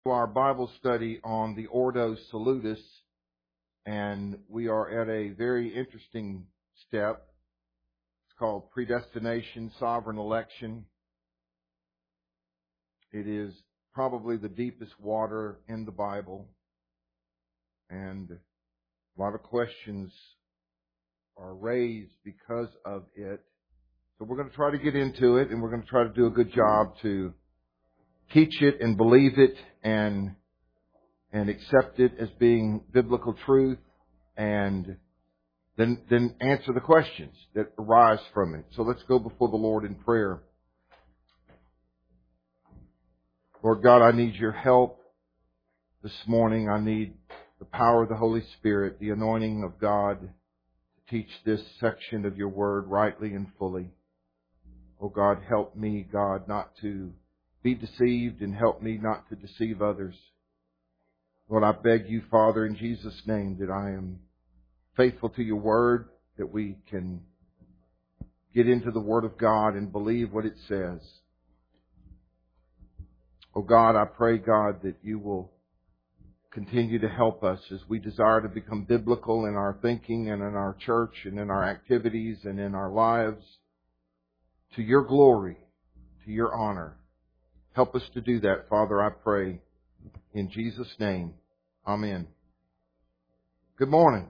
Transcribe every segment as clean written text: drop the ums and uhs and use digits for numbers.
Our Bible study on the Ordo Salutis, and we are at a very interesting step. It's called predestination, sovereign election. It is probably the deepest water in the Bible, and a lot of questions are raised because of it. So we're going to try to get into it, and we're going to try to do a good job to teach it and believe it and accept it as being biblical truth, and then answer the questions that arise from it. So let's go before the Lord in prayer. Lord God, I need your help this morning. I need the power of the Holy Spirit, the anointing of God to teach this section of your word rightly and fully. Oh God, help me, God, not to be deceived, and help me not to deceive others. Lord, I beg you, Father, in Jesus' name, that I am faithful to your word, that we can get into the word of God and believe what it says. Oh God, I pray, God, that you will continue to help us as we desire to become biblical in our thinking and in our church and in our activities and in our lives, to your glory, to your honor. Help us to do that, Father, I pray, in Jesus' name. Amen. Good morning.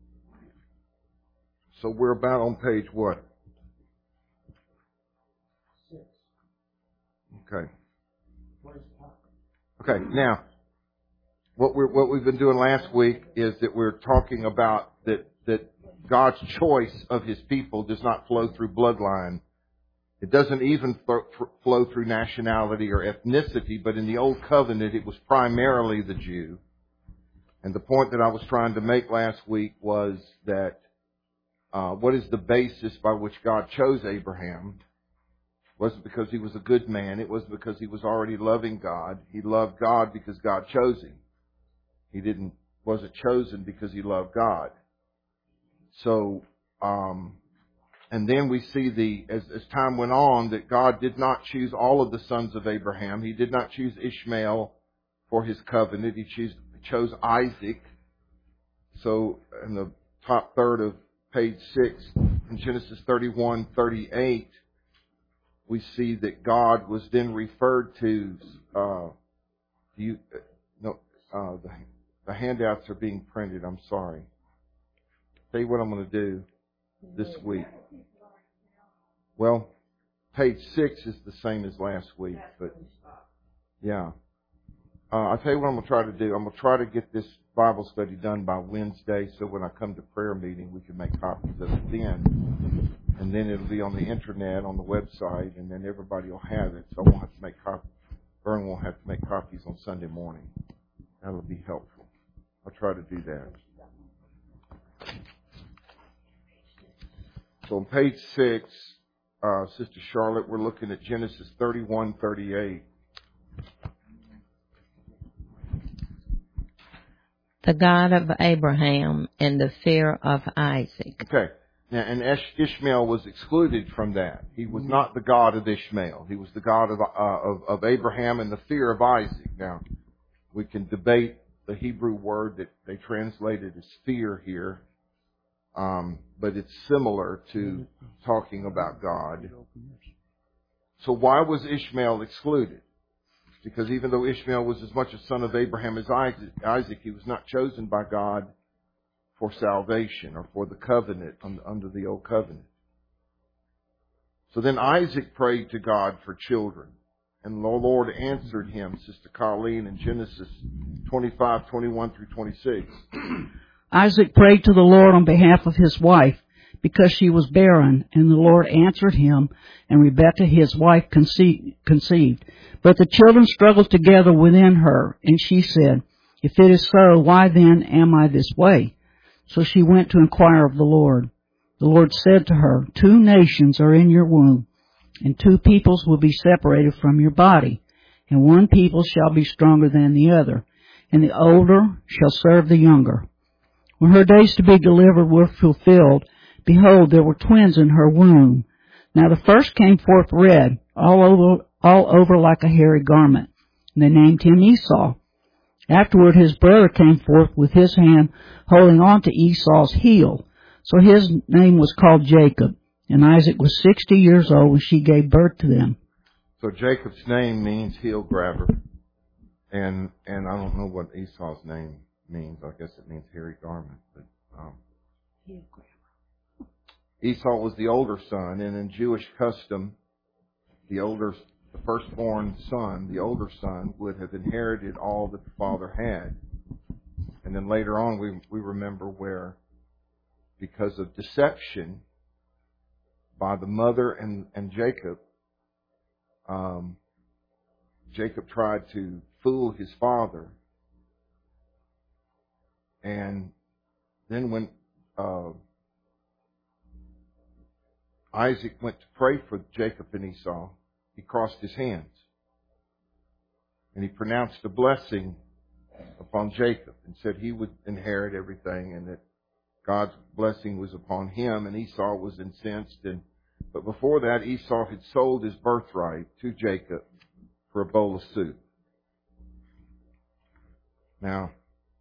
So we're about on page what? 6. Okay. Okay, now, what we've been doing last week is that we're talking about that God's choice of His people does not flow through bloodline. It doesn't even flow through nationality or ethnicity, but in the Old Covenant it was primarily the Jew. And the point that I was trying to make last week was that what is the basis by which God chose Abraham? It wasn't because he was a good man. It was because he was already loving God. He loved God because God chose him. He wasn't chosen because he loved God. So, and then we see as time went on, that God did not choose all of the sons of Abraham. He did not choose Ishmael for his covenant. He chose Isaac. So in the top third of page 6, in Genesis 31:38, we see that God was then referred to. The handouts are being printed. I'm sorry. Tell you what I'm going to do this week. Well, page 6 is the same as last week, but yeah. I'll tell you what I'm going to try to do. I'm going to try to get this Bible study done by Wednesday, so when I come to prayer meeting, we can make copies of it then. And then it'll be on the internet, on the website, and then everybody will have it. So I won't have to make copies. Vern won't have to make copies on Sunday morning. That'll be helpful. I'll try to do that. So on page 6, Sister Charlotte, we're looking at Genesis 31:38. The God of Abraham and the fear of Isaac. Okay. Now, and Ishmael was excluded from that. He was not the God of Ishmael. He was the God of Abraham and the fear of Isaac. Now, we can debate the Hebrew word that they translated as fear here, but it's similar to talking about God. So why was Ishmael excluded? Because even though Ishmael was as much a son of Abraham as Isaac, he was not chosen by God for salvation or for the covenant under the old covenant. So then Isaac prayed to God for children, and the Lord answered him, Sister Colleen, in Genesis 25:21 through 26. Isaac prayed to the Lord on behalf of his wife, because she was barren, and the Lord answered him, and Rebekah his wife conceived. But the children struggled together within her, and she said, If it is so, why then am I this way? So she went to inquire of the Lord. The Lord said to her, 2 nations are in your womb, and 2 peoples will be separated from your body, and one people shall be stronger than the other, and the older shall serve the younger. When her days to be delivered were fulfilled, behold, there were twins in her womb. Now the first came forth red, all over like a hairy garment, and they named him Esau. Afterward his brother came forth with his hand holding on to Esau's heel. So his name was called Jacob. And Isaac was 60 years old when she gave birth to them. So Jacob's name means heel grabber. And I don't know what Esau's name means. I guess it means hairy garment. But Heel grabber. Esau was the older son, and in Jewish custom, the firstborn son, the older son, would have inherited all that the father had. And then later on, we remember where, because of deception by the mother and Jacob, Jacob tried to fool his father. And then when Isaac went to pray for Jacob and Esau, he crossed his hands. And he pronounced a blessing upon Jacob and said he would inherit everything and that God's blessing was upon him, and Esau was incensed. But before that, Esau had sold his birthright to Jacob for a bowl of soup. Now,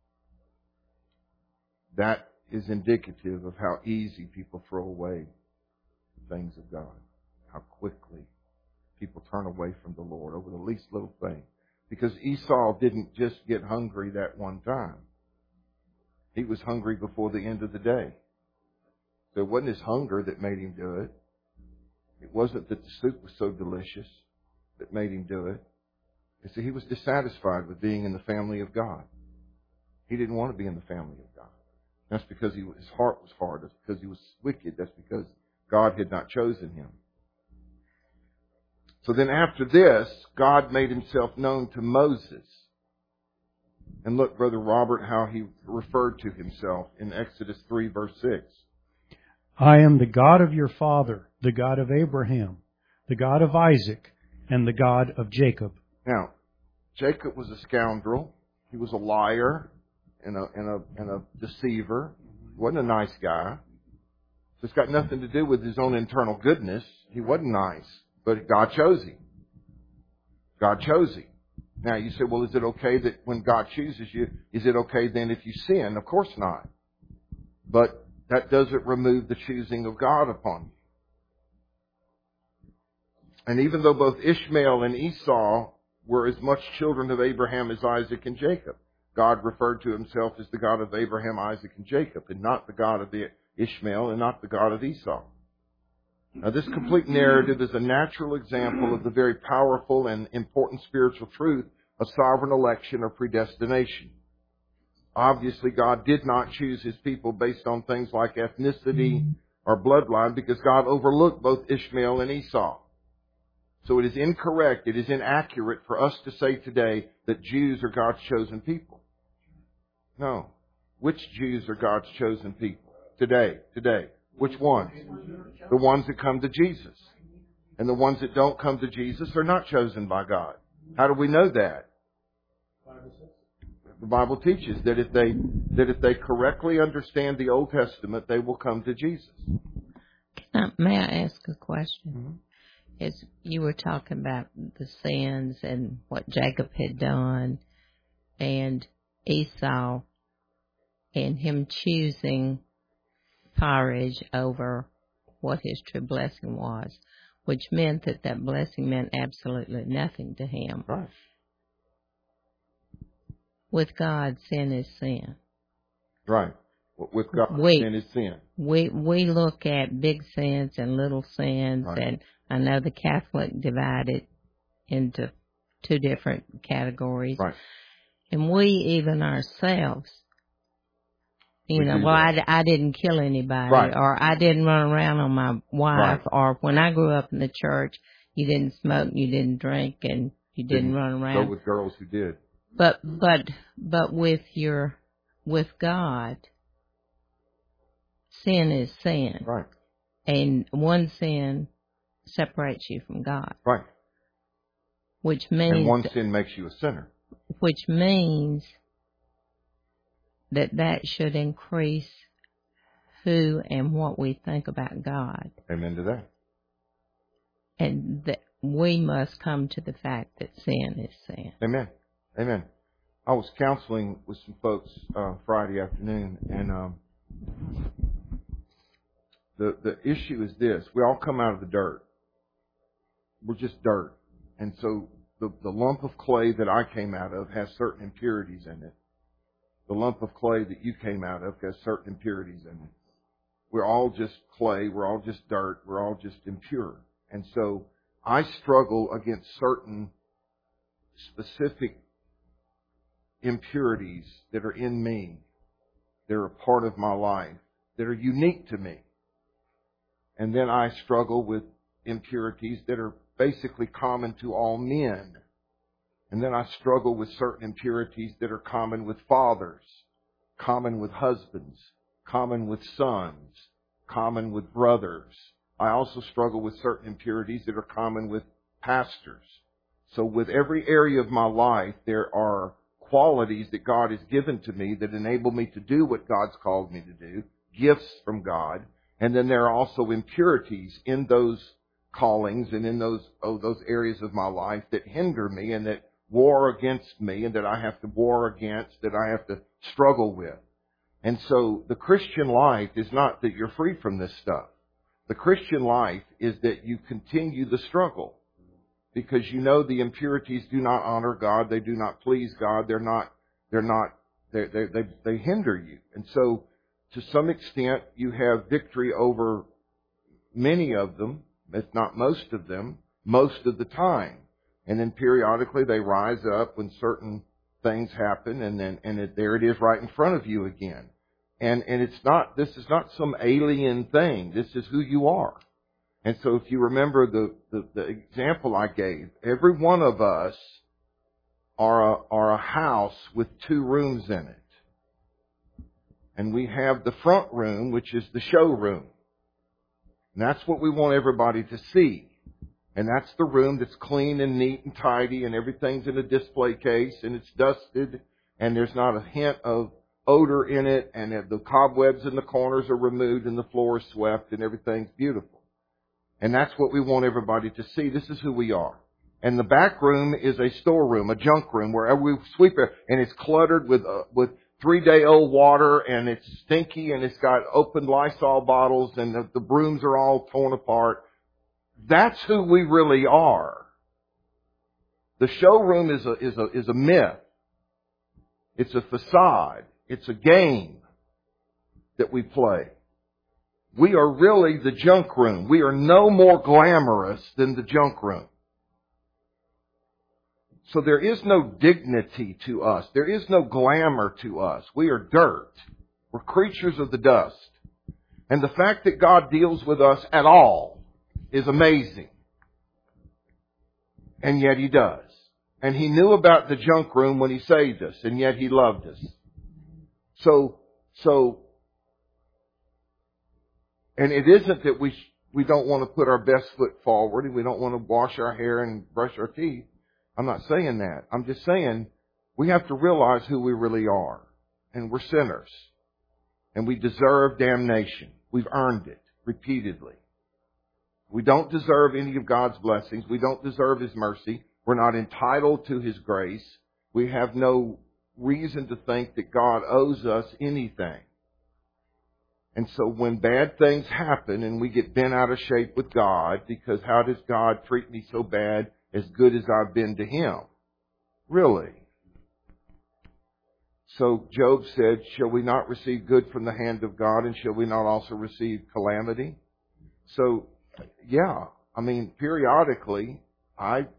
that is indicative of how easy people throw away the things of God. How quickly people turn away from the Lord over the least little thing. Because Esau didn't just get hungry that one time. He was hungry before the end of the day. So it wasn't his hunger that made him do it. It wasn't that the soup was so delicious that made him do it. You see, he was dissatisfied with being in the family of God. He didn't want to be in the family of God. That's because his heart was hard. That's because he was wicked. That's because God had not chosen him. So then after this, God made himself known to Moses. And look, Brother Robert, how he referred to himself in Exodus 3, verse 6. I am the God of your father, the God of Abraham, the God of Isaac, and the God of Jacob. Now, Jacob was a scoundrel. He was a liar and a deceiver. He wasn't a nice guy. So it's got nothing to do with his own internal goodness. He wasn't nice, but God chose him. God chose him. Now, you say, well, is it okay that when God chooses you, is it okay then if you sin? Of course not. But that doesn't remove the choosing of God upon you. And even though both Ishmael and Esau were as much children of Abraham as Isaac and Jacob, God referred to himself as the God of Abraham, Isaac, and Jacob, and not the God of Ishmael and not the God of Esau. Now, this complete narrative is a natural example of the very powerful and important spiritual truth of sovereign election or predestination. Obviously, God did not choose His people based on things like ethnicity or bloodline because God overlooked both Ishmael and Esau. So it is incorrect, it is inaccurate for us to say today that Jews are God's chosen people. No. Which Jews are God's chosen people? Today. Which ones? The ones that come to Jesus. And the ones that don't come to Jesus are not chosen by God. How do we know that? The Bible teaches that if they correctly understand the Old Testament, they will come to Jesus. May I ask a question? As you were talking about the sins and what Jacob had done and Esau and him choosing porridge over what his true blessing was, which meant that blessing meant absolutely nothing to him. Right. With God, sin is sin. Right. With God, sin is sin. We look at big sins and little sins, Right. and I know the Catholic divided into two different categories. Right. And we even ourselves, We do I didn't kill anybody, Right. or I didn't run around on my wife, Right. or when I grew up in the church, you didn't smoke, you didn't drink, and you didn't run around. Go with girls who did. But with God, sin is sin. Right. And one sin separates you from God. Right. Which means And one sin makes you a sinner. Which means that should increase who and what we think about God. Amen to that. And that we must come to the fact that sin is sin. Amen. Amen. I was counseling with some folks Friday afternoon, and the issue is this. We all come out of the dirt. We're just dirt. And so the lump of clay that I came out of has certain impurities in it. The lump of clay that you came out of has certain impurities in it. We're all just clay. We're all just dirt. We're all just impure. And so I struggle against certain specific impurities that are in me, that are a part of my life, that are unique to me. And then I struggle with impurities that are basically common to all men. And then I struggle with certain impurities that are common with fathers, common with husbands, common with sons, common with brothers. I also struggle with certain impurities that are common with pastors. So with every area of my life, there are qualities that God has given to me that enable me to do what God's called me to do, gifts from God. And then there are also impurities in those callings and in those areas of my life that hinder me and that war against me and that I have to war against, that I have to struggle with. And so the Christian life is not that you're free from this stuff. The Christian life is that you continue the struggle because you know the impurities do not honor God. They do not please God. They hinder you. And so to some extent you have victory over many of them, if not most of them, most of the time. And then periodically they rise up when certain things happen, and there it is right in front of you again. And this is not some alien thing. This is who you are. And so if you remember the example I gave, every one of us are a house with 2 rooms in it. And we have the front room, which is the showroom. And that's what we want everybody to see. And that's the room that's clean and neat and tidy, and everything's in a display case, and it's dusted, and there's not a hint of odor in it, and the cobwebs in the corners are removed, and the floor is swept, and everything's beautiful. And that's what we want everybody to see. This is who we are. And the back room is a storeroom, a junk room, where we sweep it, and it's cluttered with 3-day-old water, and it's stinky, and it's got open Lysol bottles, and the brooms are all torn apart. That's who we really are. The showroom is a myth. It's a facade. It's a game that we play. We are really the junk room. We are no more glamorous than the junk room. So there is no dignity to us. There is no glamour to us. We are dirt. We're creatures of the dust. And the fact that God deals with us at all is amazing. And yet He does. And He knew about the junk room when He saved us, and yet He loved us. So, and it isn't that we don't want to put our best foot forward and we don't want to wash our hair and brush our teeth. I'm not saying that. I'm just saying we have to realize who we really are. And we're sinners. And we deserve damnation. We've earned it repeatedly. We don't deserve any of God's blessings. We don't deserve His mercy. We're not entitled to His grace. We have no reason to think that God owes us anything. And so when bad things happen and we get bent out of shape with God, because how does God treat me so bad as good as I've been to Him? Really? So Job said, shall we not receive good from the hand of God, and shall we not also receive calamity? So, yeah, I mean, periodically I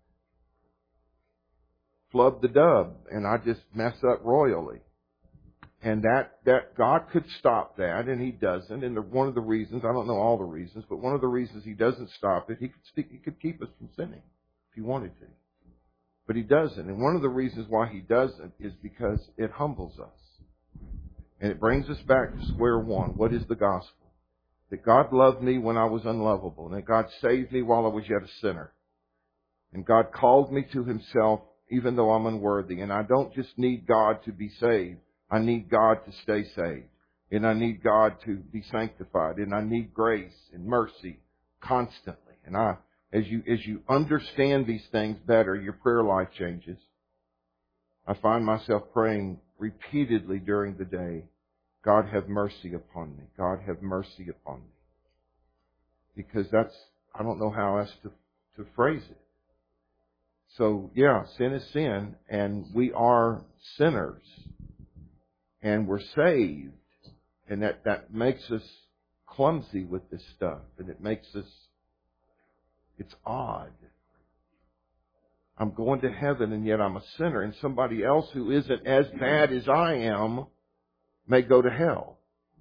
flub the dub and I just mess up royally. And that God could stop that, and He doesn't. And one of the reasons, I don't know all the reasons, but one of the reasons He doesn't stop it, He could keep us from sinning if He wanted to. But He doesn't. And one of the reasons why He doesn't is because it humbles us. And it brings us back to square one. What is the gospel? That God loved me when I was unlovable, and that God saved me while I was yet a sinner. And God called me to Himself even though I'm unworthy. And I don't just need God to be saved. I need God to stay saved. And I need God to be sanctified. And I need grace and mercy constantly. And as you understand these things better, your prayer life changes. I find myself praying repeatedly during the day, God have mercy upon me. God have mercy upon me. Because I don't know how else to phrase it. So, yeah, sin is sin, and we are sinners. And we're saved. And that makes us clumsy with this stuff. And it makes us, it's odd. I'm going to heaven, and yet I'm a sinner. And somebody else who isn't as bad as I am may go to hell.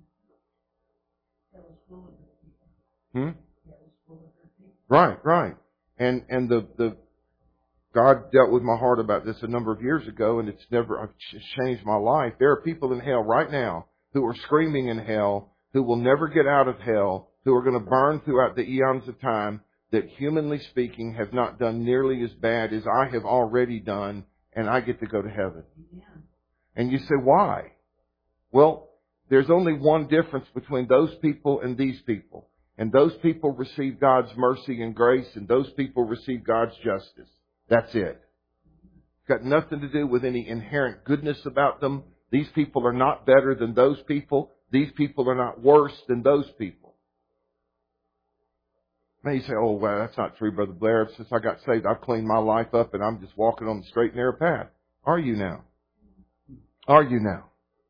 Right. And the God dealt with my heart about this a number of years ago, and it's changed my life. There are people in hell right now who are screaming in hell, who will never get out of hell, who are going to burn throughout the eons of time, that humanly speaking have not done nearly as bad as I have already done, and I get to go to heaven. Yeah. And you say, why? Well, there's only one difference between those people and these people. And those people receive God's mercy and grace, and those people receive God's justice. That's it. It's got nothing to do with any inherent goodness about them. These people are not better than those people. These people are not worse than those people. Now you say, oh, well, that's not true, Brother Blair. Since I got saved, I've cleaned my life up and I'm just walking on the straight and narrow path. Are you now? Are you now?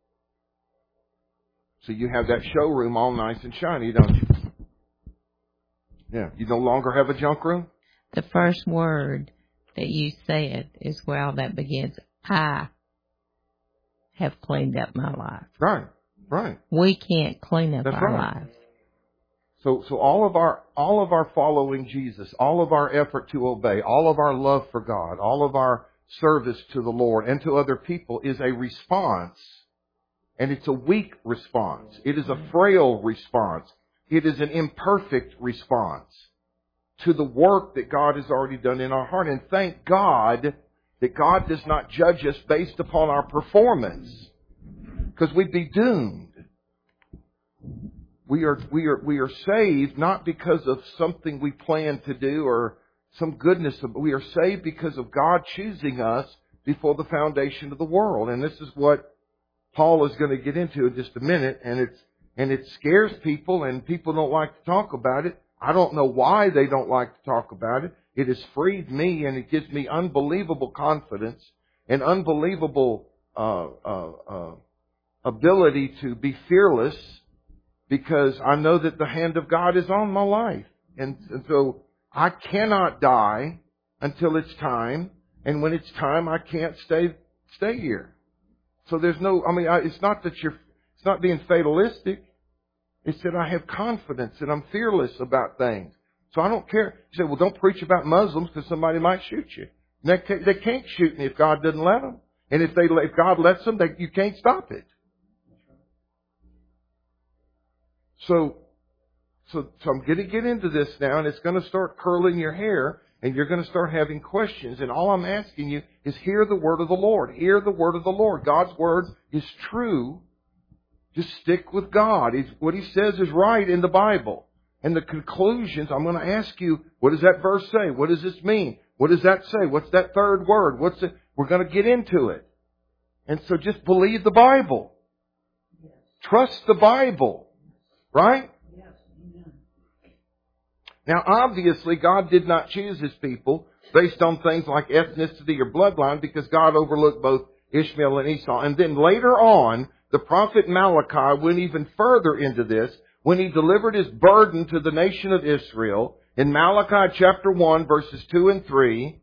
So you have that showroom all nice and shiny, don't you? Yeah. You no longer have a junk room? The first word that you said is where all that begins. I have cleaned up my life. Right. We can't clean up That's our right. lives. So all of our following Jesus, all of our effort to obey, all of our love for God, all of our service to the Lord and to other people is a response, and it's a weak response. It is a frail response. It is an imperfect response to the work that God has already done in our heart. And thank God that God does not judge us based upon our performance, because we'd be doomed. We are saved not because of something we plan to do or some goodness. We are saved because of God choosing us before the foundation of the world. And this is what Paul is going to get into in just a minute. And it scares people, and people don't like to talk about it. I don't know why they don't like to talk about it. It has freed me, and it gives me unbelievable confidence and unbelievable ability to be fearless, because I know that the hand of God is on my life. And so I cannot die until it's time. And when it's time, I can't stay here. So there's no, it's not that it's not being fatalistic. It's that I have confidence and I'm fearless about things. So I don't care. You say, well, don't preach about Muslims because somebody might shoot you. They can't shoot me if God doesn't let them. And if God lets them, you can't stop it. So I'm going to get into this now, and it's going to start curling your hair, and you're going to start having questions. And all I'm asking you is hear the word of the Lord. Hear the word of the Lord. God's word is true. Just stick with God. What He says is right in the Bible. And the conclusions, I'm going to ask you, what does that verse say? What does this mean? What does that say? What's that third word? We're going to get into it. And so just believe the Bible. Trust the Bible. Right? Yes. Amen. Now, obviously, God did not choose His people based on things like ethnicity or bloodline, because God overlooked both Ishmael and Esau. And then later on, the prophet Malachi went even further into this when he delivered his burden to the nation of Israel in Malachi chapter 1, verses 2 and 3.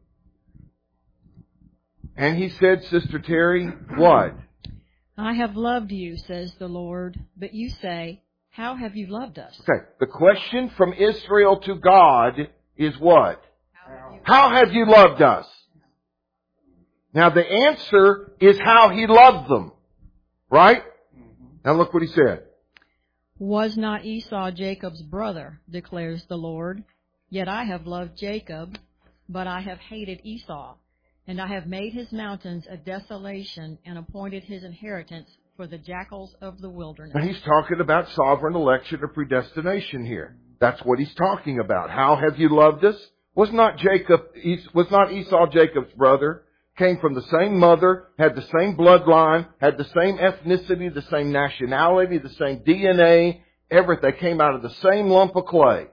And he said, Sister Terry, what? I have loved you, says the Lord, but you say, how have you loved us? Okay. The question from Israel to God is what? How have you loved us? Now the answer is how He loved them. Right? Now look what he said. Was not Esau Jacob's brother, declares the Lord? Yet I have loved Jacob, but I have hated Esau. And I have made his mountains a desolation and appointed his inheritance for the jackals of the wilderness. Now he's talking about sovereign election or predestination here. That's what he's talking about. How have you loved us? Was not Esau Jacob's brother? came from the same mother, had the same bloodline, had the same ethnicity, the same nationality, the same DNA, everything. They came out of the same lump of clay.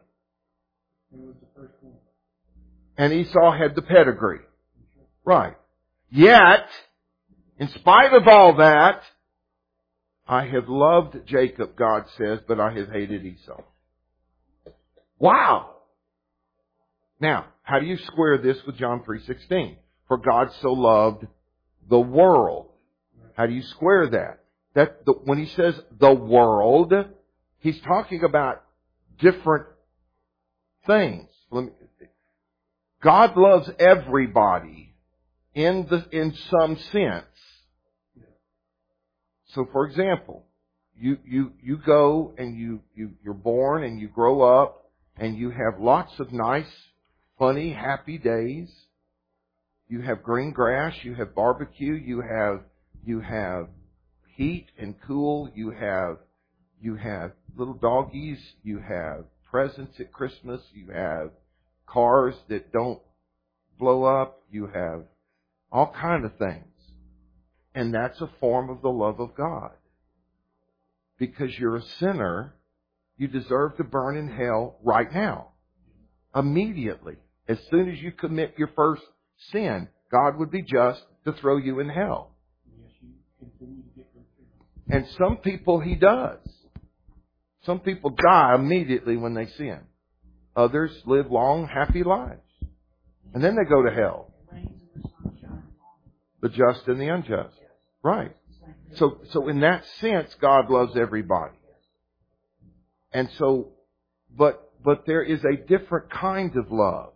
And Esau had the pedigree. Right. Yet, in spite of all that, I have loved Jacob, God says, but I have hated Esau. Wow! Now, how do you square this with John 3:16? For God so loved the world. How do you square that? When he says the world, he's talking about different things. God loves everybody in some sense. So, for example, you go and you're born and you grow up and you have lots of nice, funny, happy days. You have green grass, you have barbecue, you have heat and cool, you have little doggies, you have presents at Christmas, you have cars that don't blow up, you have all kind of things. And that's a form of the love of God. Because you're a sinner, you deserve to burn in hell right now. Immediately. As soon as you commit your first sin, God would be just to throw you in hell. And some people He does. Some people die immediately when they sin. Others live long, happy lives. And then they go to hell. The just and the unjust. Right. So in that sense, God loves everybody. And so, but there is a different kind of love.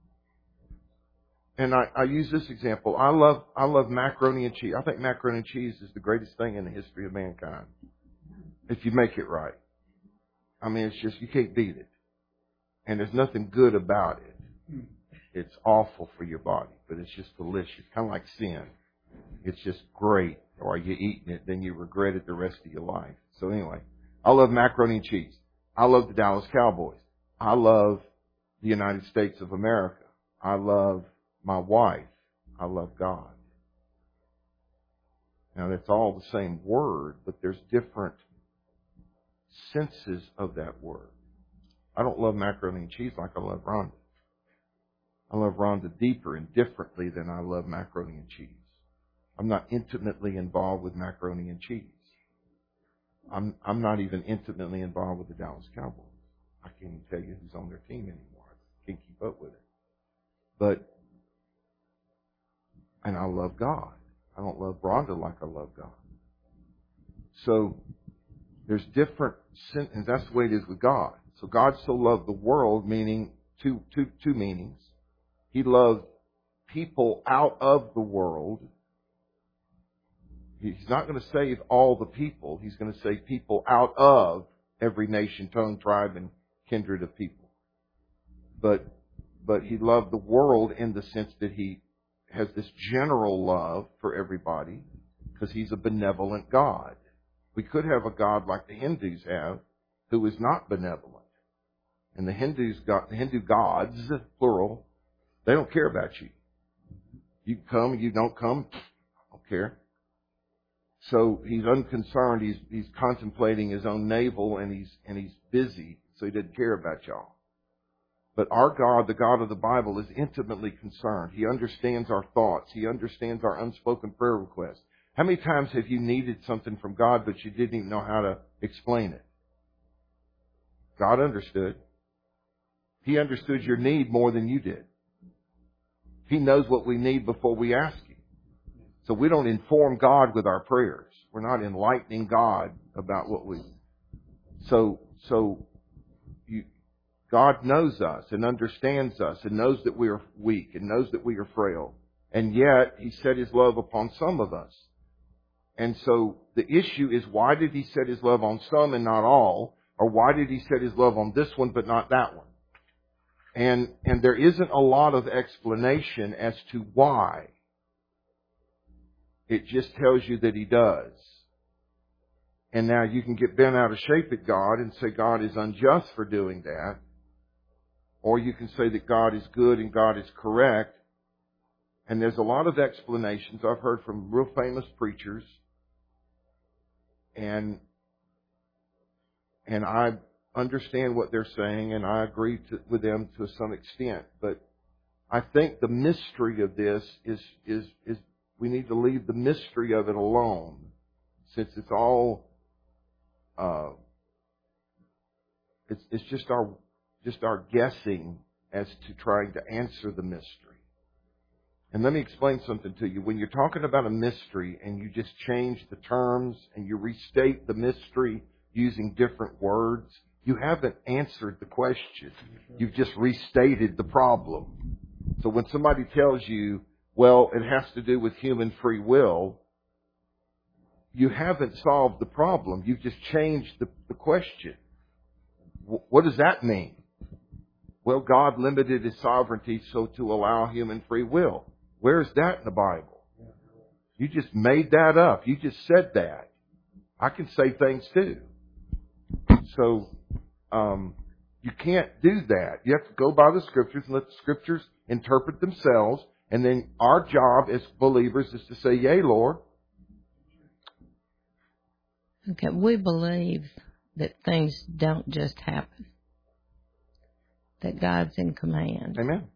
And I use this example. I love macaroni and cheese. I think macaroni and cheese is the greatest thing in the history of mankind. If you make it right. I mean, it's just, you can't beat it. And there's nothing good about it. It's awful for your body, but it's just delicious. Kind of like sin. It's just great. Or you're eating it, then you regret it the rest of your life. So anyway, I love macaroni and cheese. I love the Dallas Cowboys. I love the United States of America. I love my wife. I love God. Now that's all the same word, but there's different senses of that word. I don't love macaroni and cheese like I love Rhonda. I love Rhonda deeper and differently than I love macaroni and cheese. I'm not intimately involved with macaroni and cheese. I'm not even intimately involved with the Dallas Cowboys. I can't even tell you who's on their team anymore. I can't keep up with it. And I love God. I don't love Rhonda like I love God. So there's different, and that's the way it is with God. So God so loved the world, meaning two meanings. He loved people out of the world. He's not going to save all the people. He's going to save people out of every nation, tongue, tribe, and kindred of people. But He loved the world in the sense that He has this general love for everybody because He's a benevolent God. We could have a God like the Hindus have who is not benevolent. And the Hindu gods, plural, they don't care about you. You come, you don't come, I don't care. So He's unconcerned. He's contemplating His own navel, and he's busy, so He doesn't care about y'all. But our God, the God of the Bible, is intimately concerned. He understands our thoughts. He understands our unspoken prayer requests. How many times have you needed something from God, but you didn't even know how to explain it? God understood. He understood your need more than you did. He knows what we need before we ask Him. So we don't inform God with our prayers. We're not enlightening God about what we... God knows us and understands us and knows that we are weak and knows that we are frail. And yet He set His love upon some of us. And so the issue is, why did He set His love on some and not all? Or why did He set His love on this one but not that one? And there isn't a lot of explanation as to why. It just tells you that He does. And now you can get bent out of shape at God and say God is unjust for doing that. Or you can say that God is good and God is correct. And there's a lot of explanations I've heard from real famous preachers. And I understand what they're saying, and I agree with them to some extent. But I think the mystery of this is we need to leave the mystery of it alone, since it's all it's just our guessing as to trying to answer the mystery. And let me explain something to you. When you're talking about a mystery and you just change the terms and you restate the mystery using different words, you haven't answered the question. You've just restated the problem. So when somebody tells you, well, it has to do with human free will, you haven't solved the problem. You've just changed the question. What does that mean? Well, God limited His sovereignty so to allow human free will. Where's that in the Bible? You just made that up. You just said that. I can say things too. So, you can't do that. You have to go by the Scriptures and let the Scriptures interpret themselves. And then our job as believers is to say, yea, Lord. Okay, we believe that things don't just happen. That God's in command. Amen.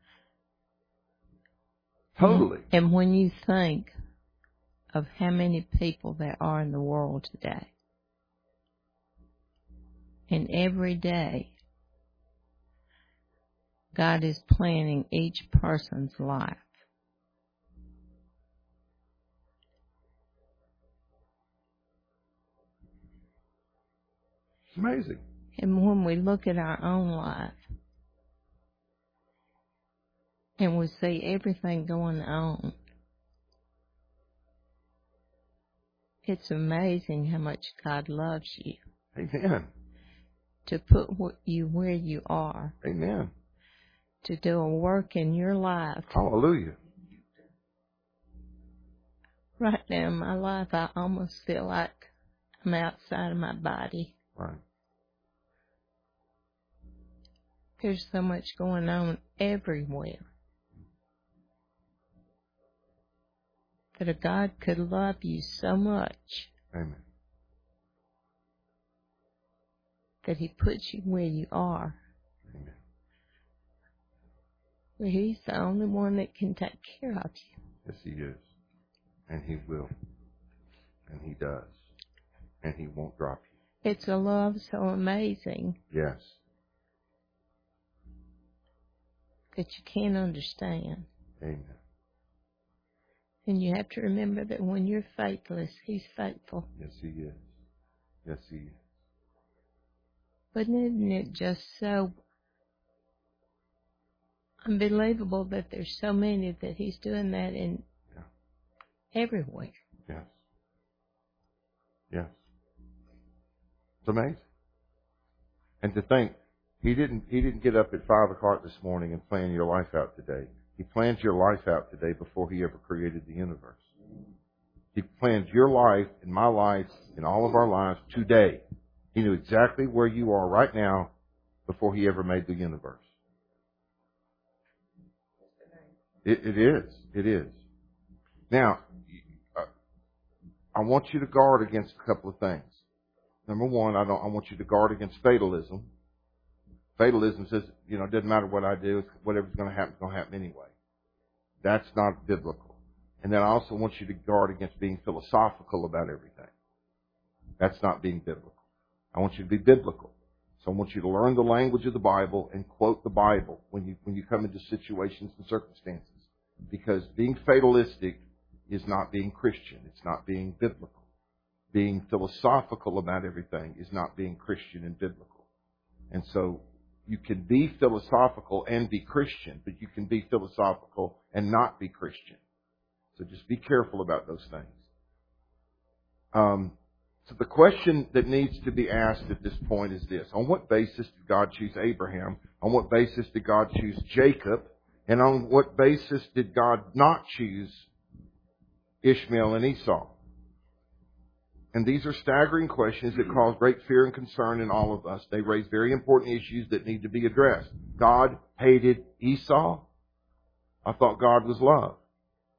Totally. And when you think of how many people there are in the world today, and every day, God is planning each person's life. It's amazing. And when we look at our own life, and we see everything going on, it's amazing how much God loves you. Amen. To put you where you are. Amen. To do a work in your life. Hallelujah. Right now in my life, I almost feel like I'm outside of my body. Right. There's so much going on everywhere. That a God could love you so much. Amen. That He puts you where you are. Amen. Where He's the only one that can take care of you. Yes, He is. And He will. And He does. And He won't drop you. It's a love so amazing. Yes. That you can't understand. Amen. And you have to remember that when you're faithless, He's faithful. Yes, He is. Yes, He is. But isn't it just so unbelievable that there's so many that He's doing that in everywhere? Yes. Yes. It's amazing. And to think, He didn't get up at 5 o'clock this morning and plan your life out today. He planned your life out today before He ever created the universe. He planned your life and my life and all of our lives today. He knew exactly where you are right now before He ever made the universe. It is. It is. Now, I want you to guard against a couple of things. Number one, I want you to guard against fatalism. Fatalism says, it doesn't matter what I do, whatever's going to happen is going to happen anyway. That's not biblical. And then I also want you to guard against being philosophical about everything. That's not being biblical. I want you to be biblical. So I want you to learn the language of the Bible and quote the Bible when you come into situations and circumstances. Because being fatalistic is not being Christian. It's not being biblical. Being philosophical about everything is not being Christian and biblical. And so you can be philosophical and be Christian, but you can be philosophical and not be Christian. So just be careful about those things. So the question that needs to be asked at this point is this. On what basis did God choose Abraham? On what basis did God choose Jacob? And on what basis did God not choose Ishmael and Esau? And these are staggering questions that cause great fear and concern in all of us. They raise very important issues that need to be addressed. God hated Esau. I thought God was love.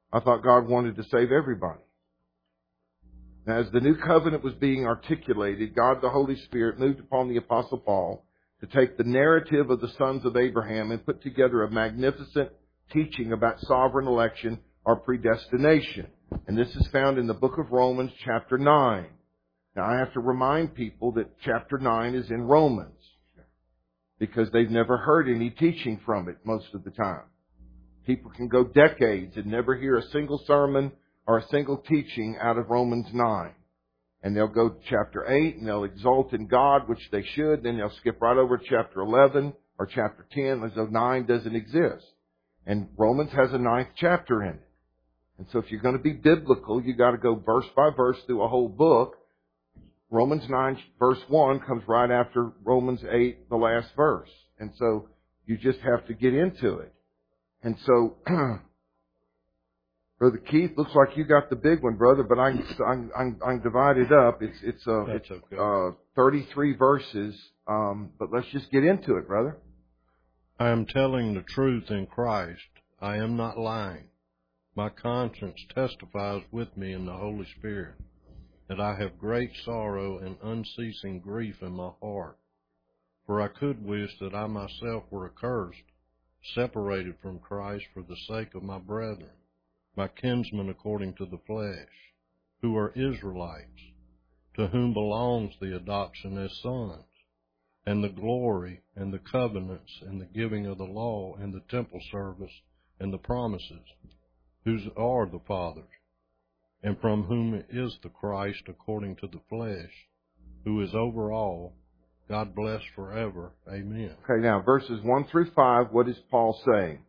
I thought God wanted to save everybody. Now, as the new covenant was being articulated, God the Holy Spirit moved upon the Apostle Paul to take the narrative of the sons of Abraham and put together a magnificent teaching about sovereign election or predestination. And this is found in the book of Romans, chapter 9. Now, I have to remind people that chapter 9 is in Romans because they've never heard any teaching from it most of the time. People can go decades and never hear a single sermon or a single teaching out of Romans 9. And they'll go to chapter 8 and they'll exalt in God, which they should. Then they'll skip right over to chapter 11 or chapter 10 as though 9 doesn't exist. And Romans has a 9th chapter in it. And so if you're going to be biblical, you got to go verse by verse through a whole book. Romans 9 verse 1 comes right after Romans 8, the last verse. And so you just have to get into it. And so, Brother Keith, looks like you got the big one, brother, but I'm divided up. It's 33 verses, but let's just get into it, brother. I am telling the truth in Christ. I am not lying. My conscience testifies with me in the Holy Spirit that I have great sorrow and unceasing grief in my heart. For I could wish that I myself were accursed, separated from Christ for the sake of my brethren, my kinsmen according to the flesh, who are Israelites, to whom belongs the adoption as sons, and the glory, and the covenants, and the giving of the law, and the temple service, and the promises, whose are the fathers, and from whom is the Christ according to the flesh, who is over all, God bless forever. Amen. Okay, now verses 1 through 5, what is Paul saying?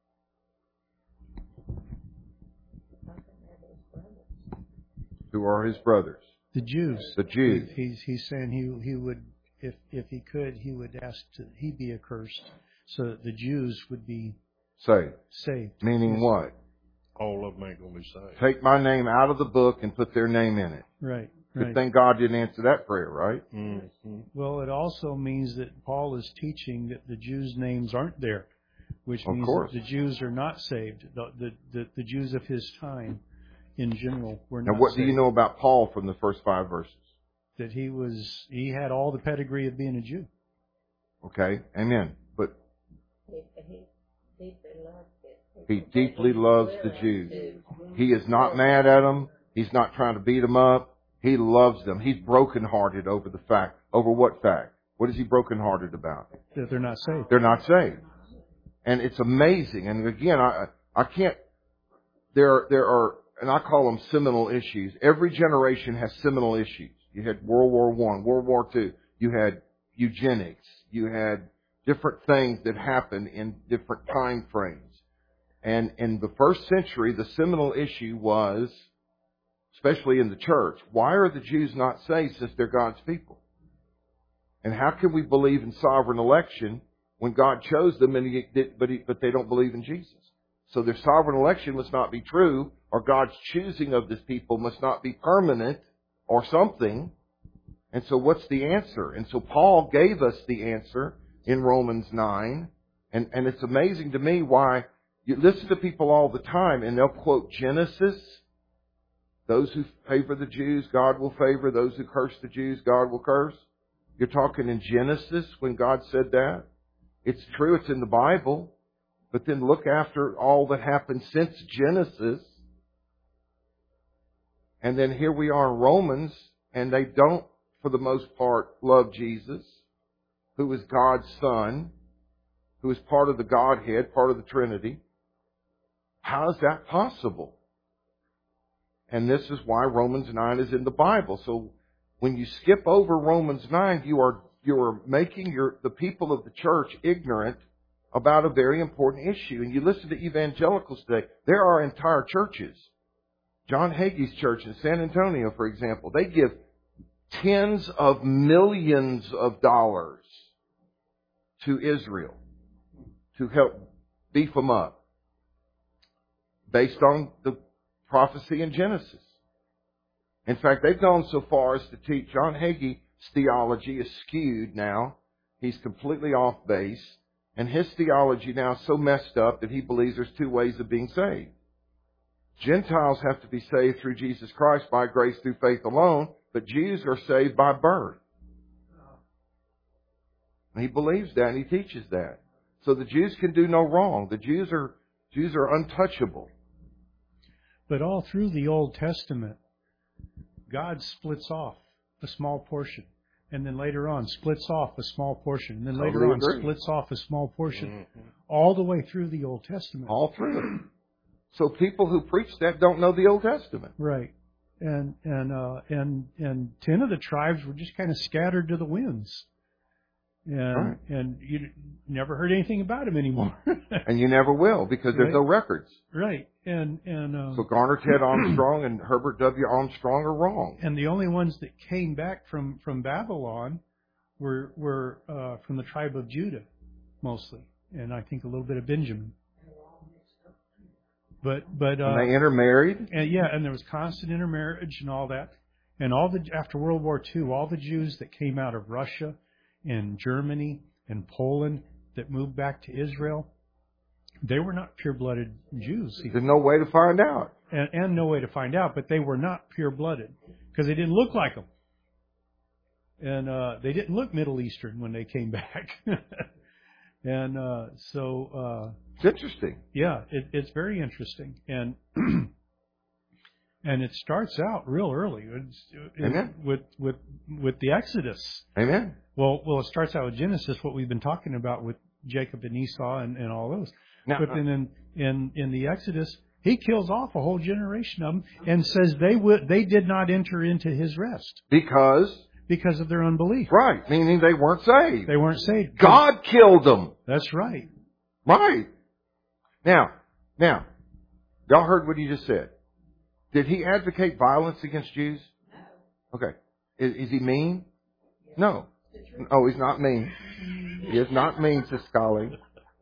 Who are his brothers? The Jews. The Jews. He's saying he would, if he could, he would ask that he be accursed so that the Jews would be saved. Meaning what? All of them ain't going to be saved. Take my name out of the book and put their name in it. Right. Good thing God didn't answer that prayer, right? Mm-hmm. Well, it also means that Paul is teaching that the Jews' names aren't there, which means that the Jews are not saved. The Jews of his time, in general, were not saved. Now, what do you know about Paul from the first 5 verses? That he had all the pedigree of being a Jew. Okay, amen. But he deeply loves the Jews. He is not mad at them. He's not trying to beat them up. He loves them. He's brokenhearted over the fact. Over what fact? What is he brokenhearted about? That they're not saved. They're not saved. And it's amazing. And again, I can't, there are, and I call them seminal issues. Every generation has seminal issues. You had World War I, World War II. You had eugenics. You had different things that happened in different time frames. And in the first century, the seminal issue was, especially in the church, why are the Jews not saved since they're God's people? And how can we believe in sovereign election when God chose them but they don't believe in Jesus? So their sovereign election must not be true, or God's choosing of this people must not be permanent or something. And so what's the answer? And so Paul gave us the answer in Romans 9. And it's amazing to me why you listen to people all the time and they'll quote Genesis. Those who favor the Jews, God will favor. Those who curse the Jews, God will curse. You're talking in Genesis when God said that. It's true, it's in the Bible. But then look after all that happened since Genesis. And then here we are in Romans, and they don't, for the most part, love Jesus, who is God's Son, who is part of the Godhead, part of the Trinity. How is that possible? And this is why Romans 9 is in the Bible. So when you skip over Romans 9, you are making the people of the church ignorant about a very important issue. And you listen to evangelicals today, there are entire churches. John Hagee's church in San Antonio, for example, they give tens of millions of dollars to Israel to help beef them up based on the prophecy in Genesis. In fact, they've gone so far as to teach John Hagee's theology is skewed now. He's completely off base. And his theology now is so messed up that he believes there's 2 ways of being saved. Gentiles have to be saved through Jesus Christ by grace through faith alone, but Jews are saved by birth. He believes that and he teaches that. So the Jews can do no wrong. The Jews are untouchable. But all through the Old Testament, God splits off a small portion. And then later on, splits off a small portion. And then later on, splits off a small portion. All the way through the Old Testament. All through it. So people who preach that don't know the Old Testament. Right. And 10 of the tribes were just kind of scattered to the winds. And you never heard anything about them anymore. And you never will, because there's no records. Right. So Garner Ted Armstrong and Herbert W. Armstrong are wrong. And the only ones that came back from Babylon were from the tribe of Judah, mostly, and I think a little bit of Benjamin. But and they intermarried. And there was constant intermarriage and all that. And after World War II, all the Jews that came out of Russia and Germany and Poland that moved back to Israel, they were not pure-blooded Jews. There's no way to find out. And no way to find out, but they were not pure-blooded because they didn't look like them. And they didn't look Middle Eastern when they came back. And it's interesting. Yeah, it's very interesting. And and it starts out real early with the Exodus. Amen. Well, it starts out with Genesis, what we've been talking about with Jacob and Esau and all those. Now, but then in the Exodus, he kills off a whole generation of them and says they did not enter into his rest because of their unbelief. Right, meaning they weren't saved. They weren't saved. God killed them. That's right. Right. Now, y'all heard what he just said. Did he advocate violence against Jews? No. Okay. Is he mean? No. Oh, he's not mean. He is not mean, Sister Scully.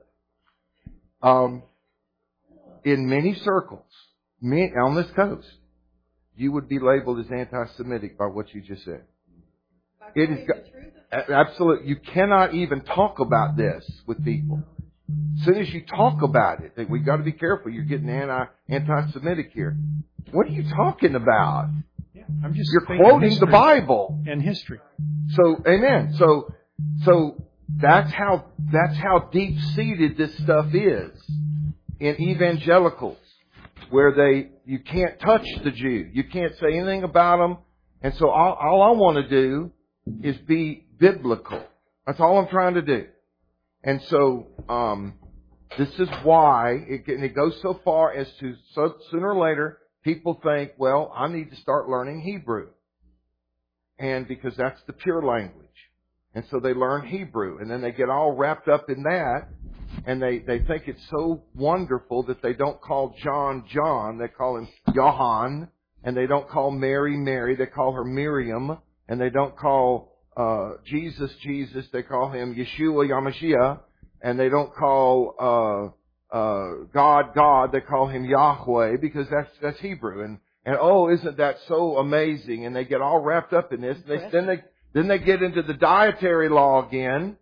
In many circles, on this coast, you would be labeled as anti-Semitic by what you just said. It is absolute. You cannot even talk about this with people. As soon as you talk about it, we've got to be careful. You're getting anti-Semitic here. What are you talking about? Yeah, you're quoting the Bible and history. So, amen. So that's how deep-seated this stuff is in evangelicals, where you can't touch the Jew. You can't say anything about them. And so all I want to do is be biblical. That's all I'm trying to do. And so, this is why it goes so far as to sooner or later people think, well, I need to start learning Hebrew. And because that's the pure language. And so they learn Hebrew. And then they get all wrapped up in that. And they think it's so wonderful that they don't call John, John. They call him Johann. And they don't call Mary, Mary. They call her Miriam. And they don't call Jesus, Jesus. They call him Yeshua, Yamashiach. And they don't call God, God. They call him Yahweh, because that's Hebrew. And oh, isn't that so amazing? And they get all wrapped up in this. Then they get into the dietary law again.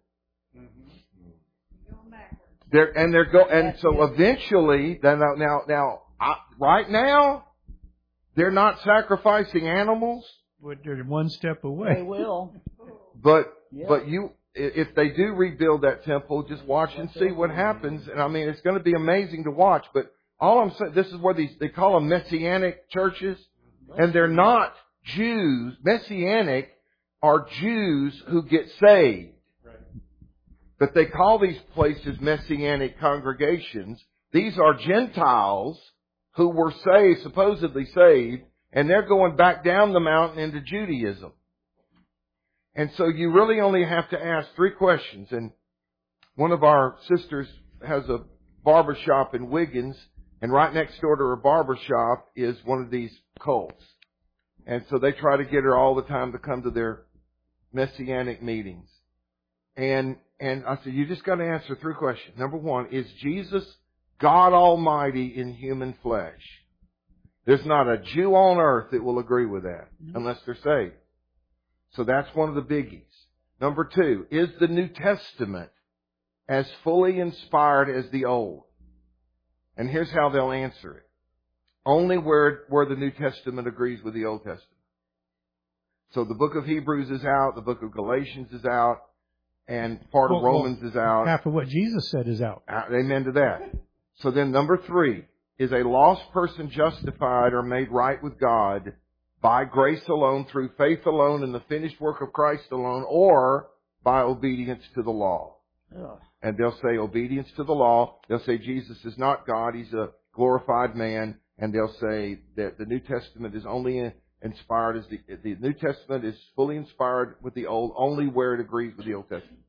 So eventually, right now, they're not sacrificing animals. They're one step away. They will. But if they do rebuild that temple, just watch and see what happens. And I mean, it's going to be amazing to watch. But all I'm saying, this is what they call them Messianic churches, and they're not Jews. Messianic are Jews who get saved. But they call these places Messianic congregations. These are Gentiles who were saved, supposedly saved, and they're going back down the mountain into Judaism. And so you really only have to ask 3 questions. And one of our sisters has a barber shop in Wiggins, and right next door to her barber shop is one of these cults. And so they try to get her all the time to come to their Messianic meetings. And I said, you just got to answer 3 questions. Number 1, is Jesus God Almighty in human flesh? There's not a Jew on earth that will agree with that unless they're saved. So that's one of the biggies. Number 2, is the New Testament as fully inspired as the Old? And here's how they'll answer it. only where the New Testament agrees with the Old Testament. So the book of Hebrews is out, the book of Galatians is out, and part of Romans is out. Half of what Jesus said is out. Amen to that. So then number 3, is a lost person justified or made right with God by grace alone, through faith alone, in the finished work of Christ alone, or by obedience to the law? And they'll say obedience to the law. They'll say Jesus is not God, He's a glorified man. And they'll say that the New Testament is only inspired as the New Testament is fully inspired with the Old, only where it agrees with the Old Testament.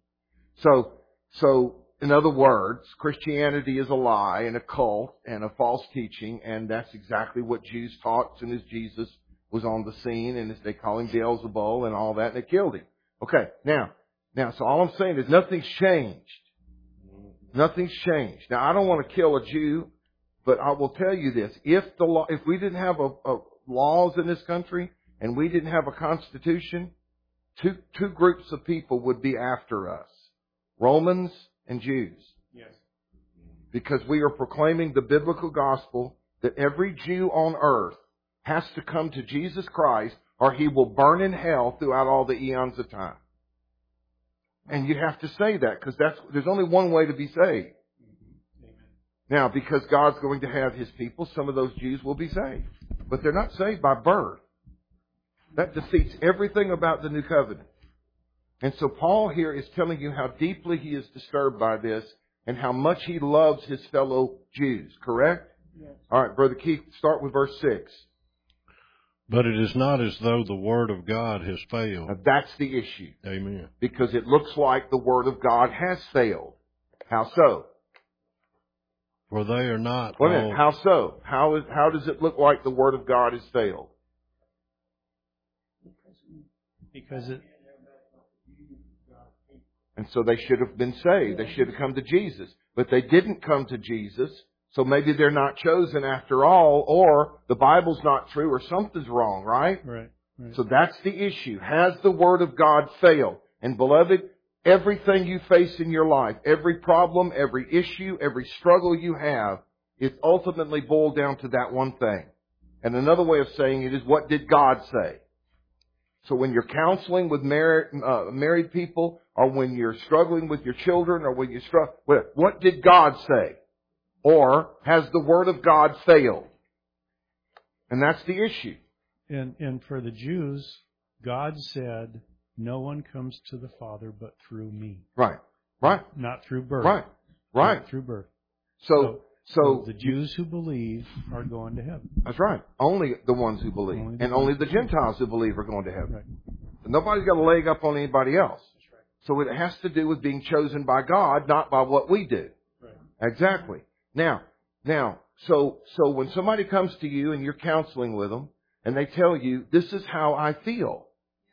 So in other words, Christianity is a lie and a cult and a false teaching, and that's exactly what Jews taught as soon as Jesus was on the scene, and they call him Beelzebul and all that, and they killed him. Okay, now, so all I'm saying is nothing's changed. Nothing's changed. Now, I don't want to kill a Jew, but I will tell you this: if we didn't have laws in this country and we didn't have a constitution, two groups of people would be after us: Romans and Jews. Yes. Because we are proclaiming the biblical gospel that every Jew on earth has to come to Jesus Christ, or he will burn in hell throughout all the eons of time. And you have to say that, because there's only one way to be saved. Now, because God's going to have His people, some of those Jews will be saved. But they're not saved by birth. That defeats everything about the New Covenant. And so Paul here is telling you how deeply he is disturbed by this and how much he loves his fellow Jews. Correct? Yes. All right, Brother Keith, start with verse 6. But it is not as though the Word of God has failed. Now, that's the issue. Amen. Because it looks like the Word of God has failed. How so? For they are not Wait a minute. How so? How does it look like the Word of God has failed? Because it... And so they should have been saved. They should have come to Jesus. But they didn't come to Jesus. So maybe they're not chosen after all, or the Bible's not true, or something's wrong, right? Right. So that's the issue. Has the Word of God failed? And beloved, everything you face in your life, every problem, every issue, every struggle you have, is ultimately boiled down to that one thing. And another way of saying it is, what did God say? So when you're counseling with married people, or when you're struggling with your children, or when you struggle, what did God say? Or has the Word of God failed? And that's the issue. And for the Jews, God said, no one comes to the Father but through me. Right. Right. Not through birth. Right. Right. Not through birth. So the Jews who believe are going to heaven. That's right. Only the ones who believe. Only the Gentiles who believe are going to heaven. Right. Nobody's got a leg up on anybody else. That's right. So it has to do with being chosen by God, not by what we do. Right. Exactly. Now, so when somebody comes to you and you're counseling with them, and they tell you, this is how I feel.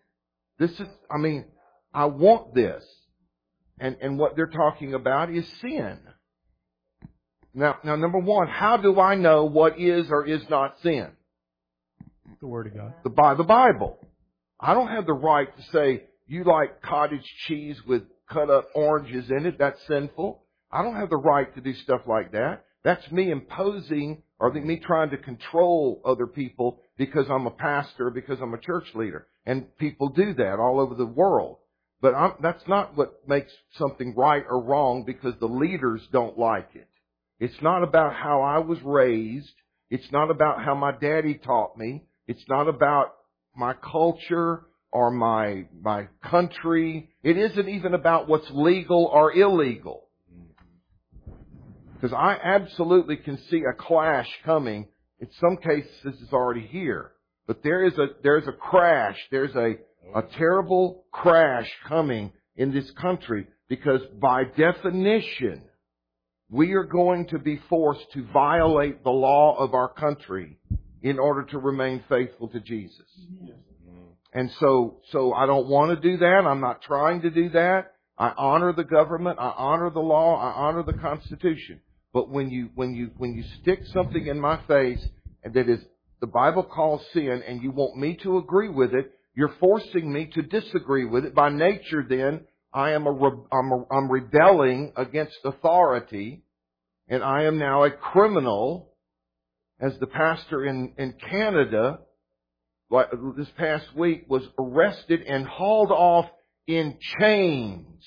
I want this. And what they're talking about is sin. Now, number one, how do I know what is or is not sin? The Word of God. By the Bible. I don't have the right to say, you like cottage cheese with cut up oranges in it, that's sinful. I don't have the right to do stuff like that. That's me imposing, or me trying to control other people because I'm a pastor, because I'm a church leader. And people do that all over the world. But that's not what makes something right or wrong, because the leaders don't like it. It's not about how I was raised. It's not about how my daddy taught me. It's not about my culture or my country. It isn't even about what's legal or illegal. Because I absolutely can see a clash coming. In some cases, this is already here. But there's a crash. There's a terrible crash coming in this country, because by definition, we are going to be forced to violate the law of our country in order to remain faithful to Jesus. And so I don't want to do that. I'm not trying to do that. I honor the government. I honor the law. I honor the Constitution. But when you stick something in my face and that is the Bible calls sin, and you want me to agree with it, you're forcing me to disagree with it. By nature, then I'm rebelling against authority, and I am now a criminal as the pastor in Canada, like this past week, was arrested and hauled off in chains.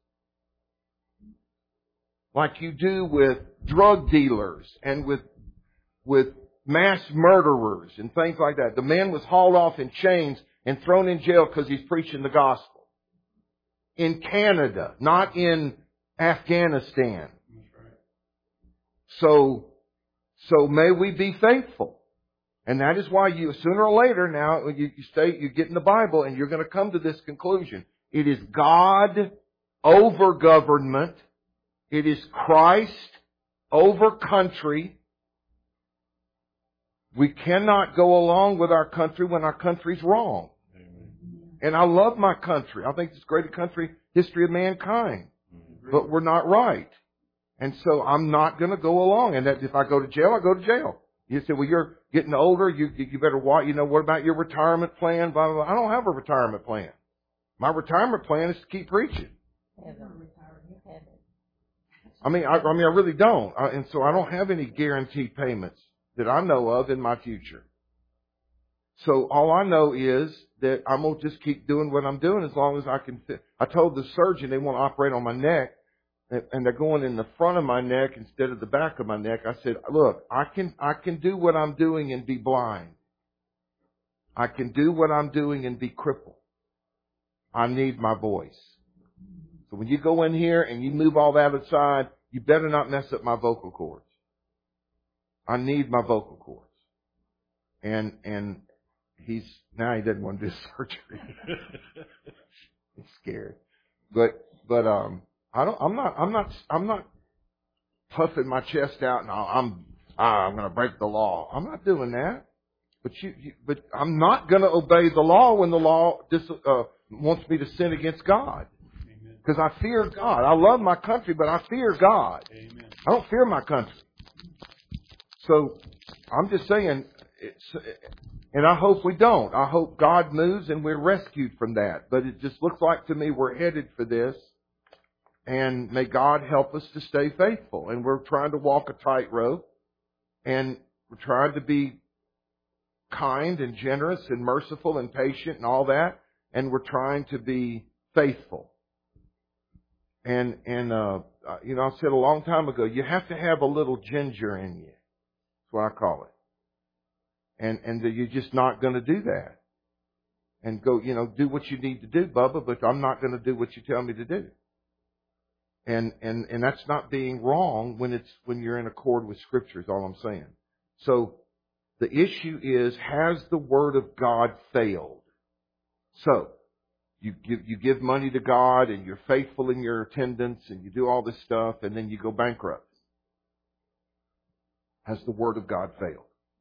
Like you do with drug dealers and with mass murderers and things like that. The man was hauled off in chains and thrown in jail because he's preaching the gospel. In Canada, not in Afghanistan. So may we be faithful. And that is why you, sooner or later now, you get in the Bible and you're going to come to this conclusion. It is God over government. It is Christ over country. We cannot go along with our country when our country's wrong. Amen. And I love my country. I think it's the greatest country history of mankind. But we're not right. And so I'm not going to go along. And that if I go to jail, I go to jail. You say, well, you're getting older. You better watch. What about your retirement plan? Blah, blah, blah. I don't have a retirement plan. My retirement plan is to keep preaching. I really don't. And so I don't have any guaranteed payments that I know of in my future. So all I know is that I'm going to just keep doing what I'm doing as long as I can fit. I told the surgeon they want to operate on my neck, and they're going in the front of my neck instead of the back of my neck. I said, look, I can do what I'm doing and be blind. I can do what I'm doing and be crippled. I need my voice. So when you go in here and you move all that aside, you better not mess up my vocal cords. I need my vocal cords. And he doesn't want to do surgery. He's scared. But I'm not puffing my chest out and I'm going to break the law. I'm not doing that. But I'm not going to obey the law when the law wants me to sin against God. Because I fear God. I love my country, but I fear God. Amen. I don't fear my country. So I'm just saying, and I hope we don't. I hope God moves and we're rescued from that. But it just looks like to me we're headed for this. And may God help us to stay faithful. And we're trying to walk a tightrope. And we're trying to be kind and generous and merciful and patient and all that. And we're trying to be faithful. And I said a long time ago, you have to have a little ginger in you. That's what I call it. And that you're just not going to do that. And go, do what you need to do, Bubba, but I'm not going to do what you tell me to do. And that's not being wrong when you're in accord with Scripture is all I'm saying. So the issue is, has the Word of God failed? So you give money to God and you're faithful in your attendance and you do all this stuff and then you go bankrupt. Has the Word of God failed?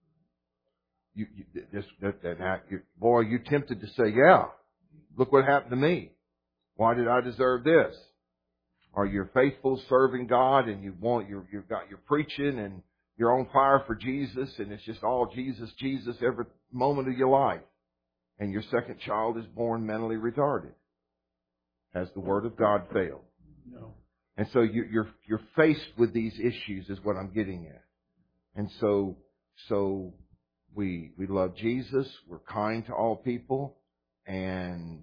You're tempted to say, yeah, look what happened to me. Why did I deserve this? Or you're faithful serving God and you're preaching and you're on fire for Jesus and it's just all Jesus, Jesus every moment of your life. And your second child is born mentally retarded. Has the Word of God failed? No. And so you're faced with these issues is what I'm getting at. And so we love Jesus. We're kind to all people, and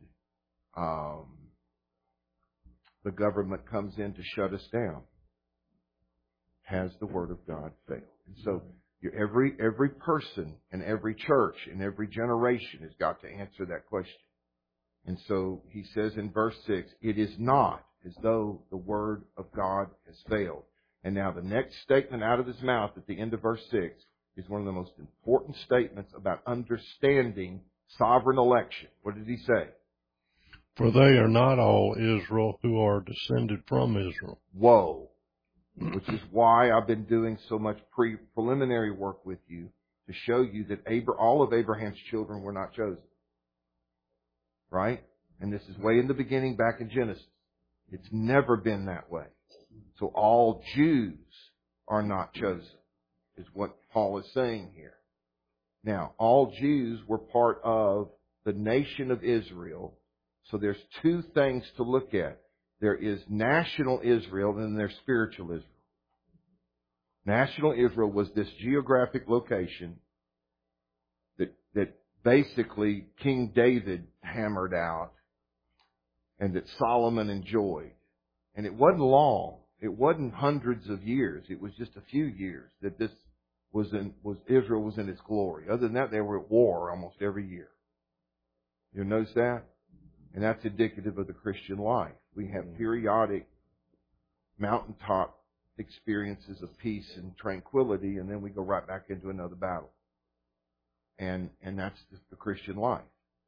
the government comes in to shut us down. Has the Word of God failed? And so every person and every church and every generation has got to answer that question. And so he says in verse 6, it is not as though the Word of God has failed. And now the next statement out of his mouth at the end of verse 6 is one of the most important statements about understanding sovereign election. What did he say? For they are not all Israel who are descended from Israel. Whoa. Which is why I've been doing so much preliminary work with you to show you that all of Abraham's children were not chosen. Right? And this is way in the beginning back in Genesis. It's never been that way. So all Jews are not chosen, is what Paul is saying here. Now, all Jews were part of the nation of Israel. So there's two things to look at. There is national Israel and there's spiritual Israel. National Israel was this geographic location that basically King David hammered out and that Solomon enjoyed. And it wasn't long. It wasn't hundreds of years. It was just a few years that this Israel was in its glory. Other than that, they were at war almost every year. You notice that? And that's indicative of the Christian life. We have periodic mountaintop experiences of peace and tranquility, and then we go right back into another battle. And that's the Christian life.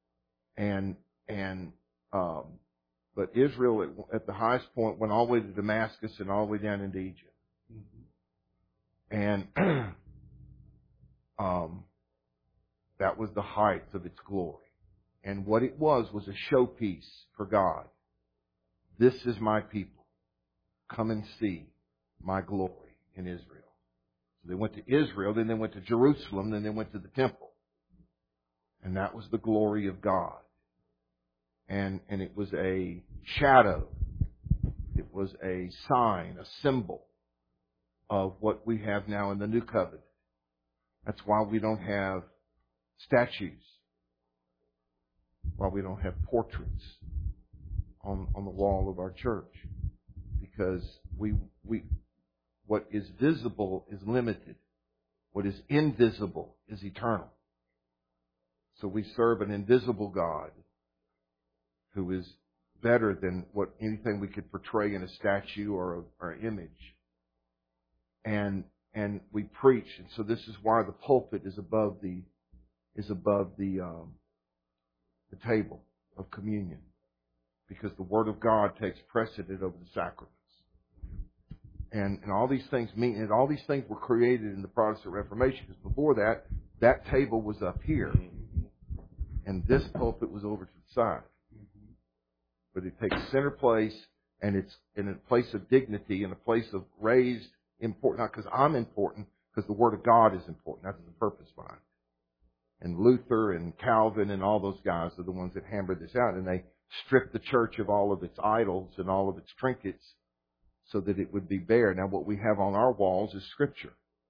But Israel at the highest point went all the way to Damascus and all the way down into Egypt. And that was the height of its glory. And what it was a showpiece for God. This is my people. Come and see my glory in Israel. So they went to Israel, then they went to Jerusalem, then they went to the temple. And that was the glory of God. And it was a shadow. It was a sign, a symbol of what we have now in the New Covenant. That's why we don't have statues. Why we don't have portraits on the wall of our church. Because what is visible is limited. What is invisible is eternal. So we serve an invisible God who is better than anything we could portray in a statue or an image. And we preach, and so this is why the pulpit is above the table of communion, because the Word of God takes precedent over the sacraments. And all these things mean, and all these things were created in the Protestant Reformation, because before that table was up here, and this pulpit was over to the side. But it takes center place, and it's in a place of dignity, in a place of raised importance, not because I'm important, because the Word of God is important. That's the purpose behind it. And Luther and Calvin and all those guys are the ones that hammered this out, and they stripped the church of all of its idols and all of its trinkets so that it would be bare. Now what we have on our walls is Scripture.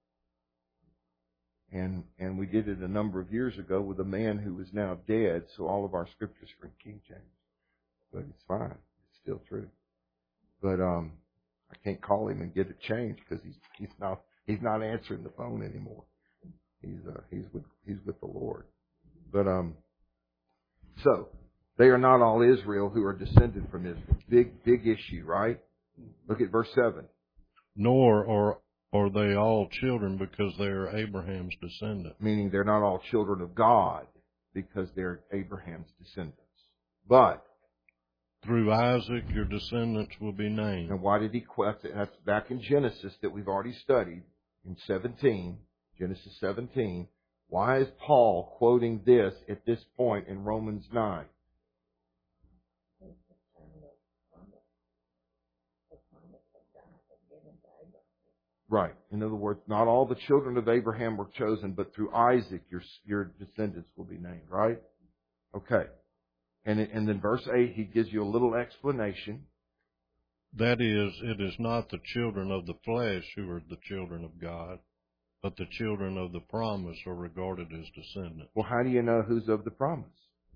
And we did it a number of years ago with a man who is now dead, so all of our Scriptures are in King James. But it's fine. It's still true. But I can't call him and get it changed because he's not answering the phone anymore. He's with the Lord. But so they are not all Israel who are descended from Israel. Big issue, right? Look at verse 7. Nor are they all children because they are Abraham's descendants. Meaning they're not all children of God because they're Abraham's descendants. But through Isaac your descendants will be named. And why did he quote? That's back in Genesis that we've already studied in 17, Genesis 17. Why is Paul quoting this at this point in Romans 9? Right. In other words, not all the children of Abraham were chosen, but through Isaac your descendants will be named. Right? Okay. And then verse 8, he gives you a little explanation. That is, it is not the children of the flesh who are the children of God, but the children of the promise are regarded as descendants. Well, how do you know who's of the promise?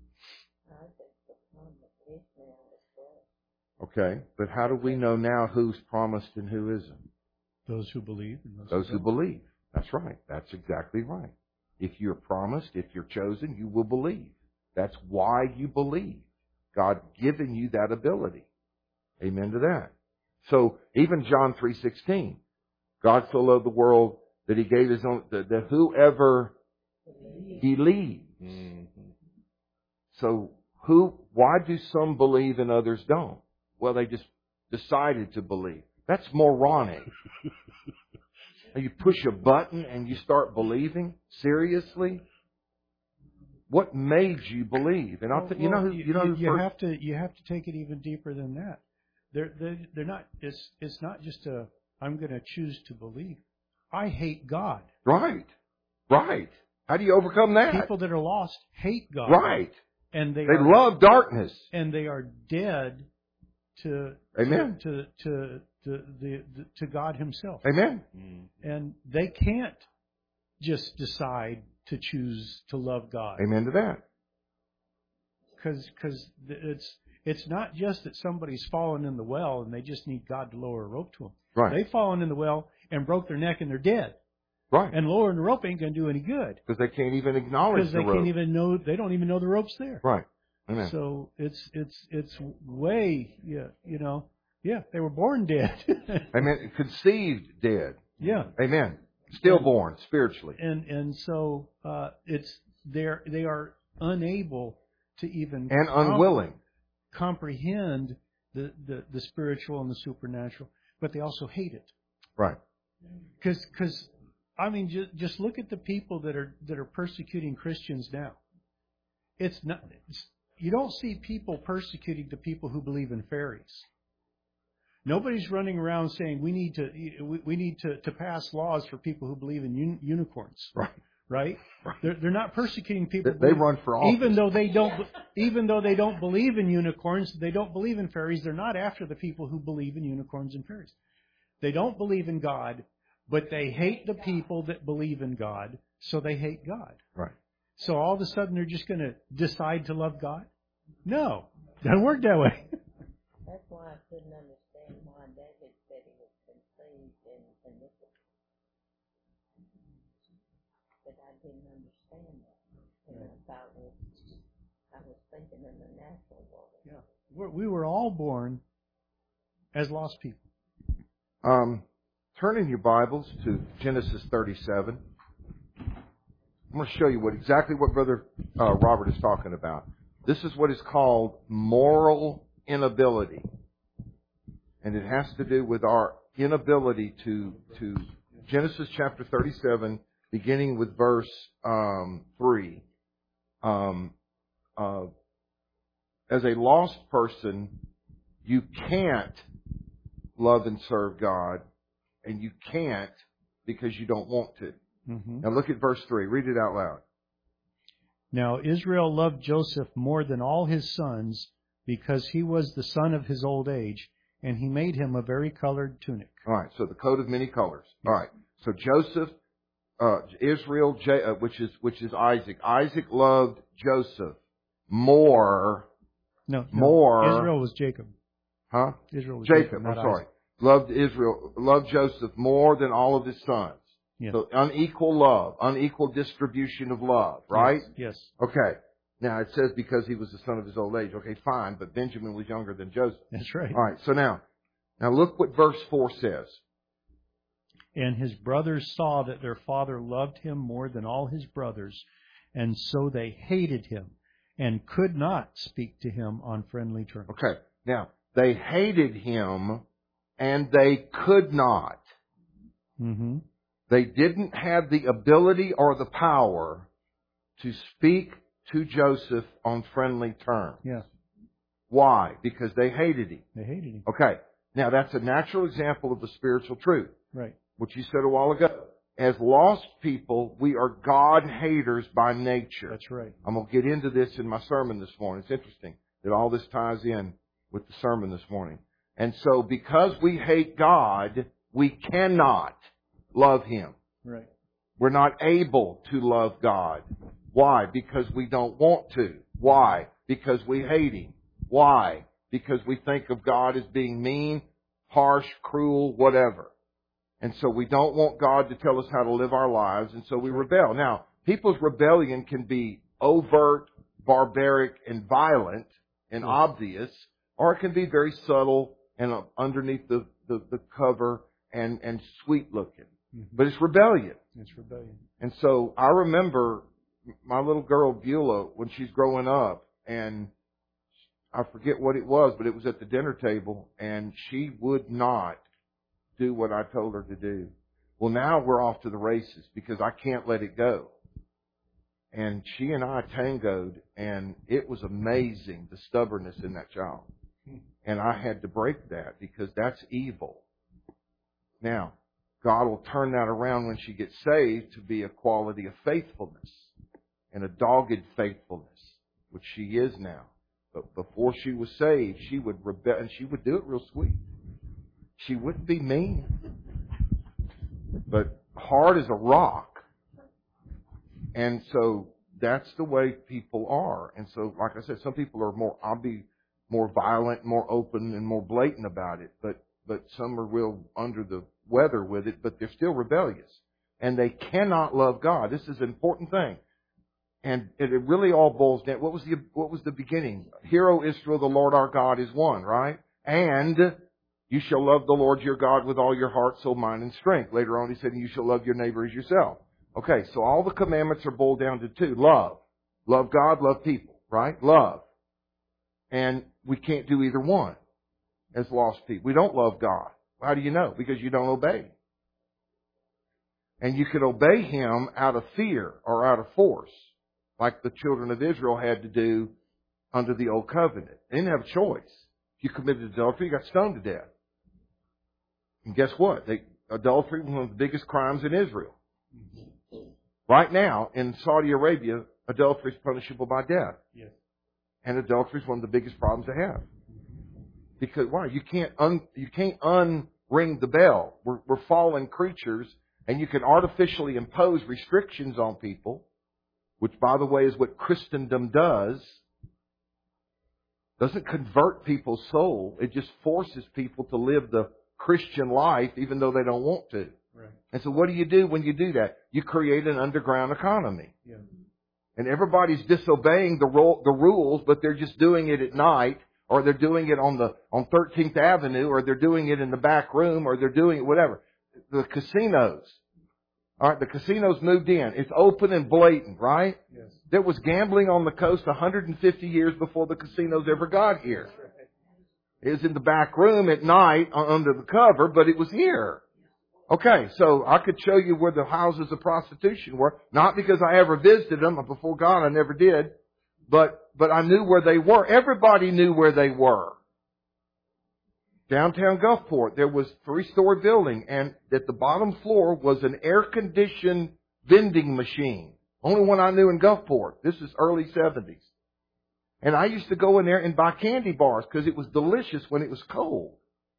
Okay, but how do we know now who's promised and who isn't? Those who believe. Those who believe. That's right. That's exactly right. If you're promised, if you're chosen, you will believe. That's why you believe. God given you that ability. Amen to that. So even John 3:16, God so loved the world that He gave His own, that whoever believes. Mm-hmm. So why do some believe and others don't? Well, they just decided to believe. That's moronic. You push a button and you start believing? Seriously? What made you believe? And you have to take it even deeper than that. They're not. It's not just I'm going to choose to believe. I hate God. Right. How do you overcome that? People that are lost hate God. Right. And they love darkness. And they are dead to Amen. to to God Himself. Amen. And they can't just decide to choose to love God. Amen to that. Because it's not just that somebody's fallen in the well and they just need God to lower a rope to them. Right. They've fallen in the well and broke their neck and they're dead. Right. And lowering the rope ain't going to do any good. Because they can't even acknowledge Because they the rope. can't even know. They don't even know the rope's there. Right. Amen. So it's way they were born dead. Amen. Conceived dead. Yeah. Amen. Stillborn spiritually. And so they are unable to even and unwilling comprehend the spiritual and the supernatural, but they also hate it. Right. Because I mean, just look at the people that are persecuting Christians now. You don't see people persecuting the people who believe in fairies. Nobody's running around saying we need to pass laws for people who believe in unicorns. Right. Right? They're not persecuting people. They run for office. Even though they don't believe in unicorns, they don't believe in fairies. They're not after the people who believe in unicorns and fairies. They don't believe in God, but they hate the people that believe in God, so they hate God. Right. So all of a sudden they're just going to decide to love God? No, doesn't work that way. That's why I couldn't understand why David said he was conceived in iniquity. But I didn't understand that. And I was thinking in the natural world. Yeah, we were all born as lost people. Turn in your Bibles to Genesis 37. I'm going to show you exactly what Brother Robert is talking about. This is what is called moral inability. And it has to do with our inability to Genesis chapter 37, beginning with verse 3. As a lost person, you can't love and serve God, and you can't because you don't want to. Mm-hmm. Now look at verse 3. Read it out loud. Now Israel loved Joseph more than all his sons because he was the son of his old age, and he made him a varicolored tunic. All right, so the coat of many colors. All right, so Joseph, Israel, which is Isaac. Isaac loved Joseph more. No, Israel was Jacob. Huh? Israel was Jacob. I'm sorry. Loved Joseph more than all of his sons. Yes. So unequal love, unequal distribution of love, right? Yes. Okay. Now it says because he was the son of his old age. Okay, fine, but Benjamin was younger than Joseph. That's right. All right, so now look what verse 4 says. And his brothers saw that their father loved him more than all his brothers, and so they hated him and could not speak to him on friendly terms. Okay, now they hated him and they could not. Mm-hmm. They didn't have the ability or the power to speak to Joseph on friendly terms. Yeah. Why? Because they hated him. They hated him. Okay. Now that's a natural example of the spiritual truth. Right. Which you said a while ago. As lost people, we are God haters by nature. That's right. I'm going to get into this in my sermon this morning. It's interesting that all this ties in with the sermon this morning. And so because we hate God, we cannot love Him. Right. We're not able to love God. Why? Because we don't want to. Why? Because we hate Him. Why? Because we think of God as being mean, harsh, cruel, whatever. And so we don't want God to tell us how to live our lives, and so we rebel. Now, people's rebellion can be overt, barbaric, and violent and obvious, or it can be very subtle and underneath the cover and sweet looking. Mm-hmm. But it's rebellion. It's rebellion. And so I remember my little girl Beulah when she's growing up, and I forget what it was, but it was at the dinner table, and she would not do what I told her to do. Well, now we're off to the races because I can't let it go. And she and I tangoed, and it was amazing, the stubbornness in that child. And I had to break that because that's evil. Now, God will turn that around when she gets saved to be a quality of faithfulness and a dogged faithfulness, which she is now. But before she was saved, she would rebel, and she would do it real sweet. she wouldn't be mean. But hard as a rock. And so that's the way people are. And so, like I said, some people are I'll be more violent, more open, and more blatant about it. But some are real under the weather with it, but they're still rebellious. And they cannot love God. This is an important thing. And it really all boils down. What was the beginning? Hear, O Israel, the Lord our God is one, right? And you shall love the Lord your God with all your heart, soul, mind, and strength. Later on he said, you shall love your neighbor as yourself. Okay, so all the commandments are boiled down to two. Love. Love God, love people, right? Love. And we can't do either one as lost people. We don't love God. How do you know? Because you don't obey. And you can obey Him out of fear or out of force, like the children of Israel had to do under the Old Covenant. They didn't have a choice. If you committed adultery, you got stoned to death. And guess what? Adultery was one of the biggest crimes in Israel. Right now, in Saudi Arabia, adultery is punishable by death. Yes. And adultery is one of the biggest problems to have. Because why? You can't unring the bell. We're fallen creatures, and you can artificially impose restrictions on people, which, by the way, is what Christendom does. Doesn't convert people's soul. It just forces people to live the Christian life even though they don't want to. Right. And so what do you do when you do that? You create an underground economy. Yeah. And everybody's disobeying the rules, but they're just doing it at night, or they're doing it on 13th Avenue, or they're doing it in the back room, or they're doing it whatever. The casinos. All right, the casinos moved in. It's open and blatant, right? Yes. There was gambling on the coast 150 years before the casinos ever got here. It was in the back room at night under the cover, but it was here. Okay, so I could show you where the houses of prostitution were. Not because I ever visited them. Before God, I never did. But I knew where they were. Everybody knew where they were. Downtown Gulfport, there was a 3-story building, and at the bottom floor was an air-conditioned vending machine. Only one I knew in Gulfport. This is early 70s. And I used to go in there and buy candy bars because it was delicious when it was cold.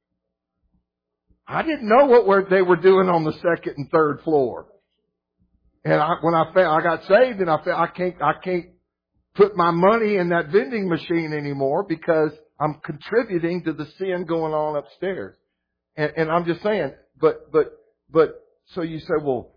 I didn't know what they were doing on the second and third floor. And when I got saved, and I can't put my money in that vending machine anymore because I'm contributing to the sin going on upstairs. And I'm just saying, but so you say, well,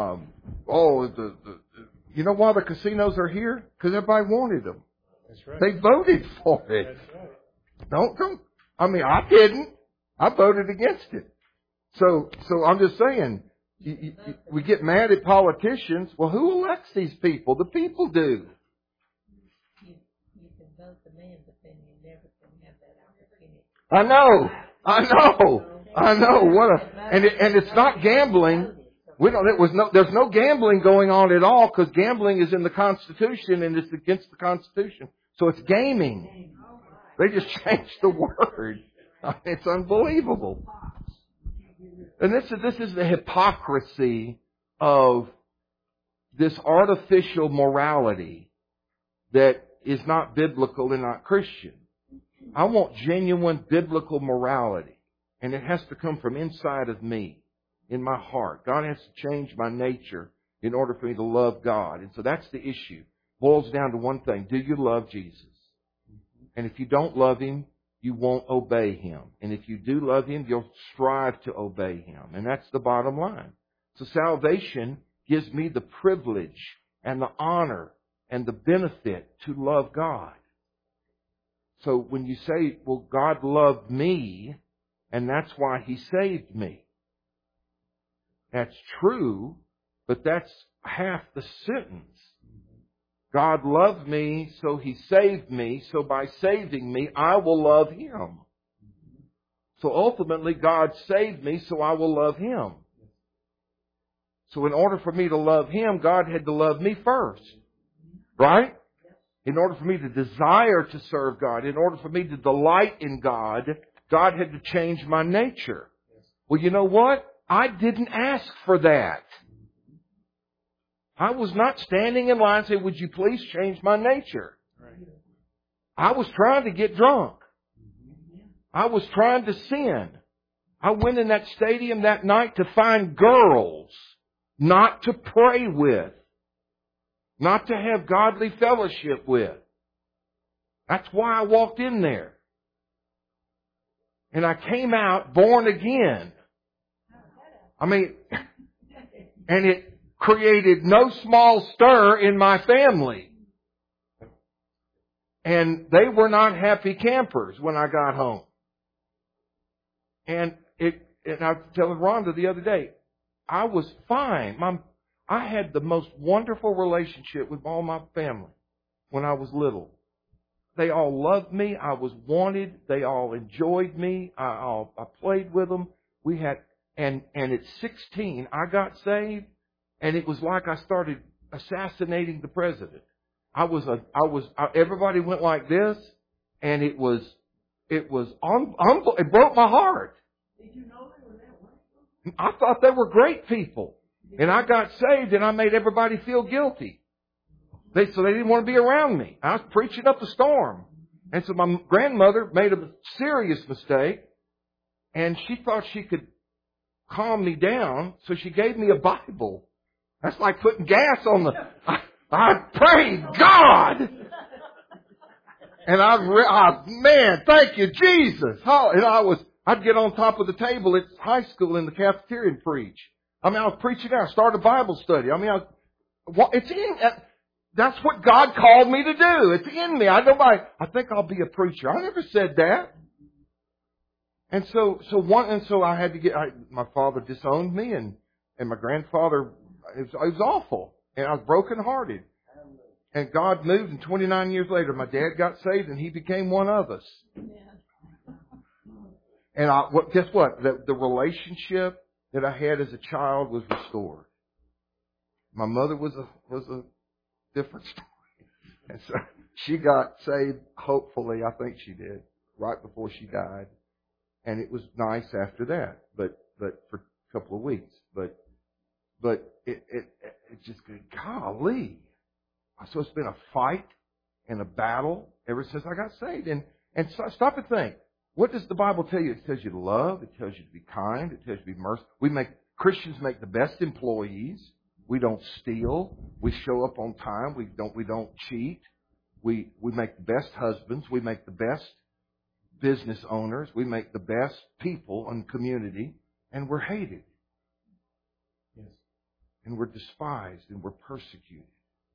you know why the casinos are here? Because everybody wanted them. That's right. They voted for it. That's right. Don't. I mean, I didn't. I voted against it. So I'm just saying, we get mad at politicians. Well, who elects these people? The people do. You can vote the man, but then you never can have that opportunity. I know. And it's not gambling. There's no gambling going on at all, because gambling is in the Constitution and it's against the Constitution. So it's gaming. They just changed the word. It's unbelievable. And this is the hypocrisy of this artificial morality that is not biblical and not Christian. I want genuine biblical morality, and it has to come from inside of me, in my heart. God has to change my nature in order for me to love God. And so that's the issue. Boils down to one thing. Do you love Jesus? And if you don't love Him, you won't obey Him. And if you do love Him, you'll strive to obey Him. And that's the bottom line. So salvation gives me the privilege and the honor and the benefit to love God. So when you say, well, God loved me, and that's why He saved me. That's true, but that's half the sentence. God loved me, so He saved me, so by saving me, I will love Him. So ultimately, God saved me, so I will love Him. So in order for me to love Him, God had to love me first. Right? In order for me to desire to serve God, in order for me to delight in God, God had to change my nature. Well, you know what? I didn't ask for that. I was not standing in line and saying, would you please change my nature? I was trying to get drunk. I was trying to sin. I went in that stadium that night to find girls not to pray with, not to have godly fellowship with. That's why I walked in there. And I came out born again. I mean, and it created no small stir in my family. And they were not happy campers when I got home. And I was telling Rhonda the other day, I was fine. I had the most wonderful relationship with all my family when I was little. They all loved me. I was wanted. They all enjoyed me. I played with them. We had, and at 16, I got saved, and it was like I started assassinating the president. Everybody went like this, and it broke my heart. Did you know they were that way? I thought they were great people. And I got saved, and I made everybody feel guilty. So they didn't want to be around me. I was preaching up a storm. And so my grandmother made a serious mistake, and she thought she could calm me down, so she gave me a Bible. That's like putting gas on the... I prayed, God! And man, thank you, Jesus! And I'd get on top of the table at high school in the cafeteria and preach. I was preaching there. I started a Bible study. That's what God called me to do. It's in me. I think I'll be a preacher. I never said that. And so I had to my father disowned me, and my grandfather, it was awful. And I was brokenhearted. And God moved, and 29 years later, my dad got saved, and he became one of us. And guess what? The relationship that I had as a child was restored. My mother was a different story. And so she got saved, hopefully, I think she did, right before she died. And it was nice after that, but for a couple of weeks. But it just, golly. So it's been a fight and a battle ever since I got saved. And so stop and think. What does the Bible tell you? It tells you to love. It tells you to be kind. It tells you to be merciful. Christians make the best employees. We don't steal. We show up on time. We don't cheat. We make the best husbands. We make the best business owners. We make the best people in the community. And we're hated. Yes. And we're despised. And we're persecuted.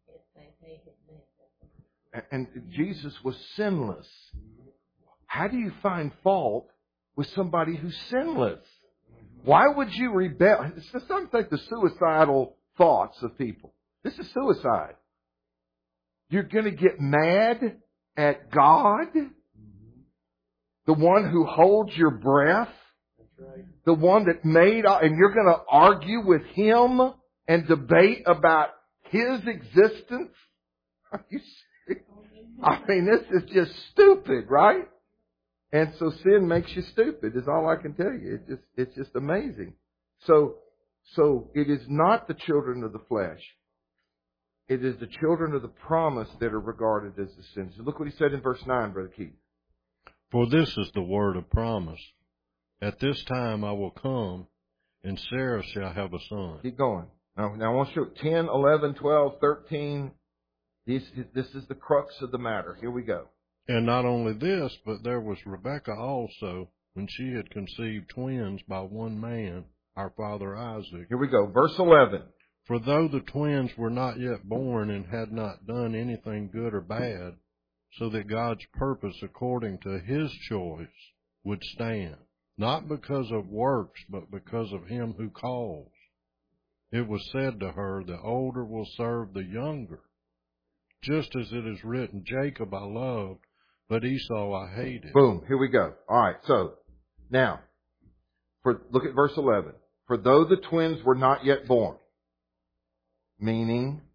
And Jesus was sinless. How do you find fault with somebody who's sinless? Why would you rebel? It's just something like the suicidal thoughts of people. This is suicide. You're going to get mad at God, the one who holds your breath, the one that made, and you're going to argue with Him and debate about His existence? Are you serious? This is just stupid, right? And so sin makes you stupid, is all I can tell you. It's just amazing. So it is not the children of the flesh. It is the children of the promise that are regarded as the sins. Look what he said in verse 9, Brother Keith. For this is the word of promise. At this time I will come, and Sarah shall have a son. Keep going. Now I want to show 10, 11, 12, 13. This is the crux of the matter. Here we go. And not only this, but there was Rebekah also, when she had conceived twins by one man, our father Isaac. Here we go. Verse 11. For though the twins were not yet born and had not done anything good or bad, so that God's purpose according to His choice would stand, not because of works, but because of Him who calls. It was said to her, the older will serve the younger. Just as it is written, Jacob I loved, but Esau I hated. Boom, here we go. All right, so now, look at verse 11. For though the twins were not yet born, meaning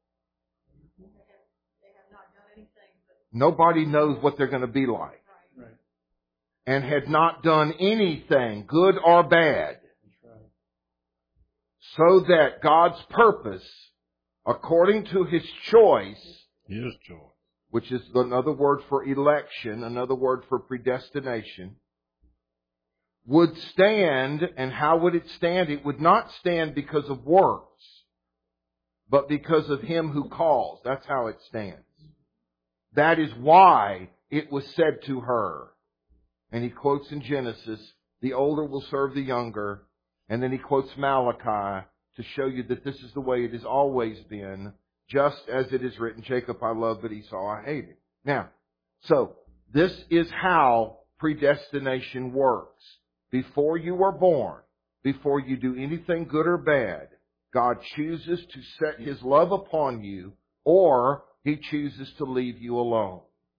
nobody knows what they're going to be like, and had not done anything, good or bad, so that God's purpose, according to His choice, which is another word for election, another word for predestination, would stand. And how would it stand? It would not stand because of works, but because of Him who calls. That's how it stands. That is why it was said to her. And he quotes in Genesis, the older will serve the younger. And then he quotes Malachi to show you that this is the way it has always been, just as it is written, Jacob I love, but Esau I hated. Now, so this is how predestination works. Before you are born, before you do anything good or bad, God chooses to set His love upon you, or He chooses to leave you alone.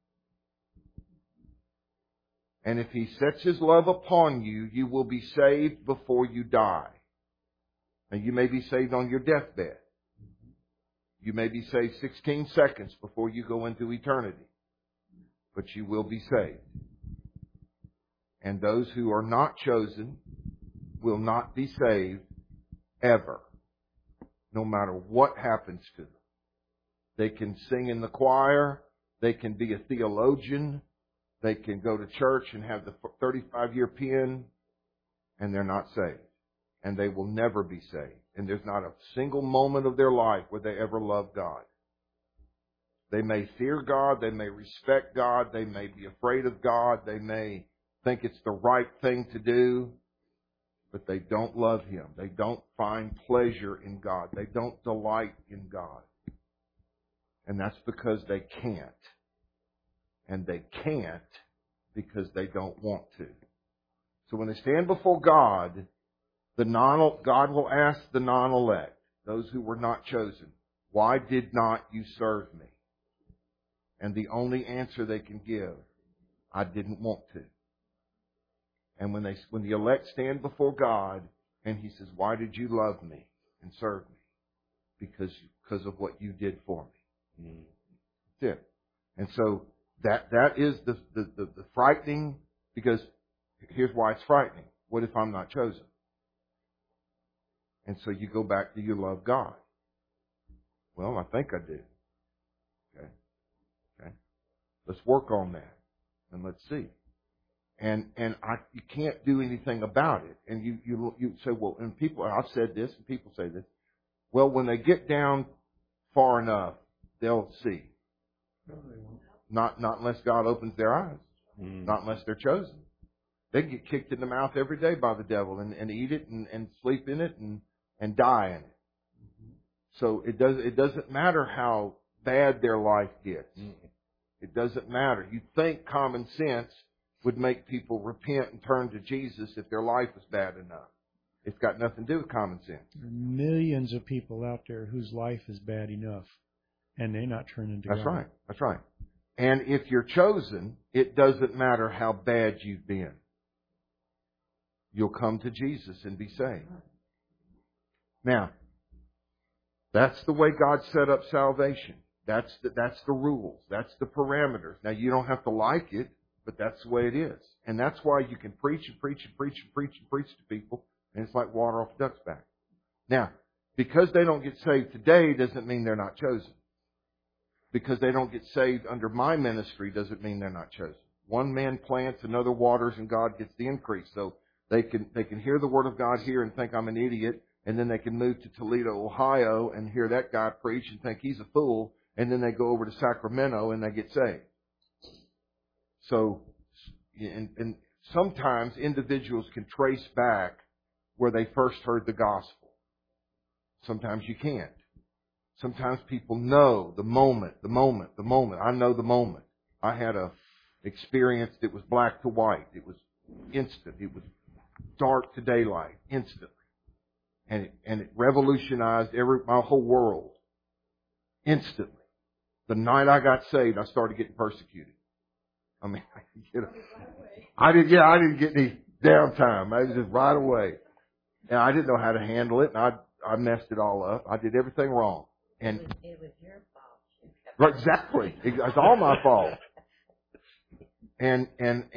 And if He sets His love upon you, you will be saved before you die. And you may be saved on your deathbed. You may be saved 16 seconds before you go into eternity. But you will be saved. And those who are not chosen will not be saved ever, no matter what happens to them. They can sing in the choir. They can be a theologian. They can go to church and have the 35-year pen, and they're not saved. And they will never be saved. And there's not a single moment of their life where they ever love God. They may fear God. They may respect God. They may be afraid of God. They may think it's the right thing to do. But they don't love Him. They don't find pleasure in God. They don't delight in God. And that's because they can't. And they can't because they don't want to. So when they stand before God, God will ask the non-elect, those who were not chosen, why did not you serve me? And the only answer they can give, I didn't want to. And when the elect stand before God and He says, why did you love me and serve me? Because of what you did for me. That's it. And so that is the frightening, because here's why it's frightening. What if I'm not chosen? And so you go back to, you love God. Well, I think I do. Okay. Let's work on that. And let's see. And you can't do anything about it. And you say, well, and people, I've said this, and people say this. Well, when they get down far enough, they'll see. Not unless God opens their eyes. Not unless they're chosen. They can get kicked in the mouth every day by the devil and eat it and sleep in it and die in it. So it doesn't matter how bad their life gets. It doesn't matter. You'd think common sense would make people repent and turn to Jesus if their life was bad enough. It's got nothing to do with common sense. There are millions of people out there whose life is bad enough, and they're not turning to God. That's right. That's right. And if you're chosen, it doesn't matter how bad you've been. You'll come to Jesus and be saved. Now, that's the way God set up salvation. That's the rules. That's the parameters. Now, you don't have to like it, but that's the way it is. And that's why you can preach and preach and preach and preach and preach to people, and it's like water off a duck's back. Now, because they don't get saved today doesn't mean they're not chosen. Because they don't get saved under my ministry doesn't mean they're not chosen. One man plants, another waters, and God gets the increase. So they can hear the Word of God here and think I'm an idiot, and then they can move to Toledo, Ohio, and hear that guy preach and think he's a fool, and then they go over to Sacramento and they get saved. So, and sometimes individuals can trace back where they first heard the gospel. Sometimes you can't. Sometimes people know the moment. I know the moment. I had a experience that was black to white. It was instant. It was dark to daylight, instantly. And it revolutionized my whole world. Instantly. The night I got saved, I started getting persecuted. I mean, I didn't get any downtime. I was just right away. And I didn't know how to handle it, and I messed it all up. I did everything wrong. And it was your fault. Right, exactly. It's all my fault. And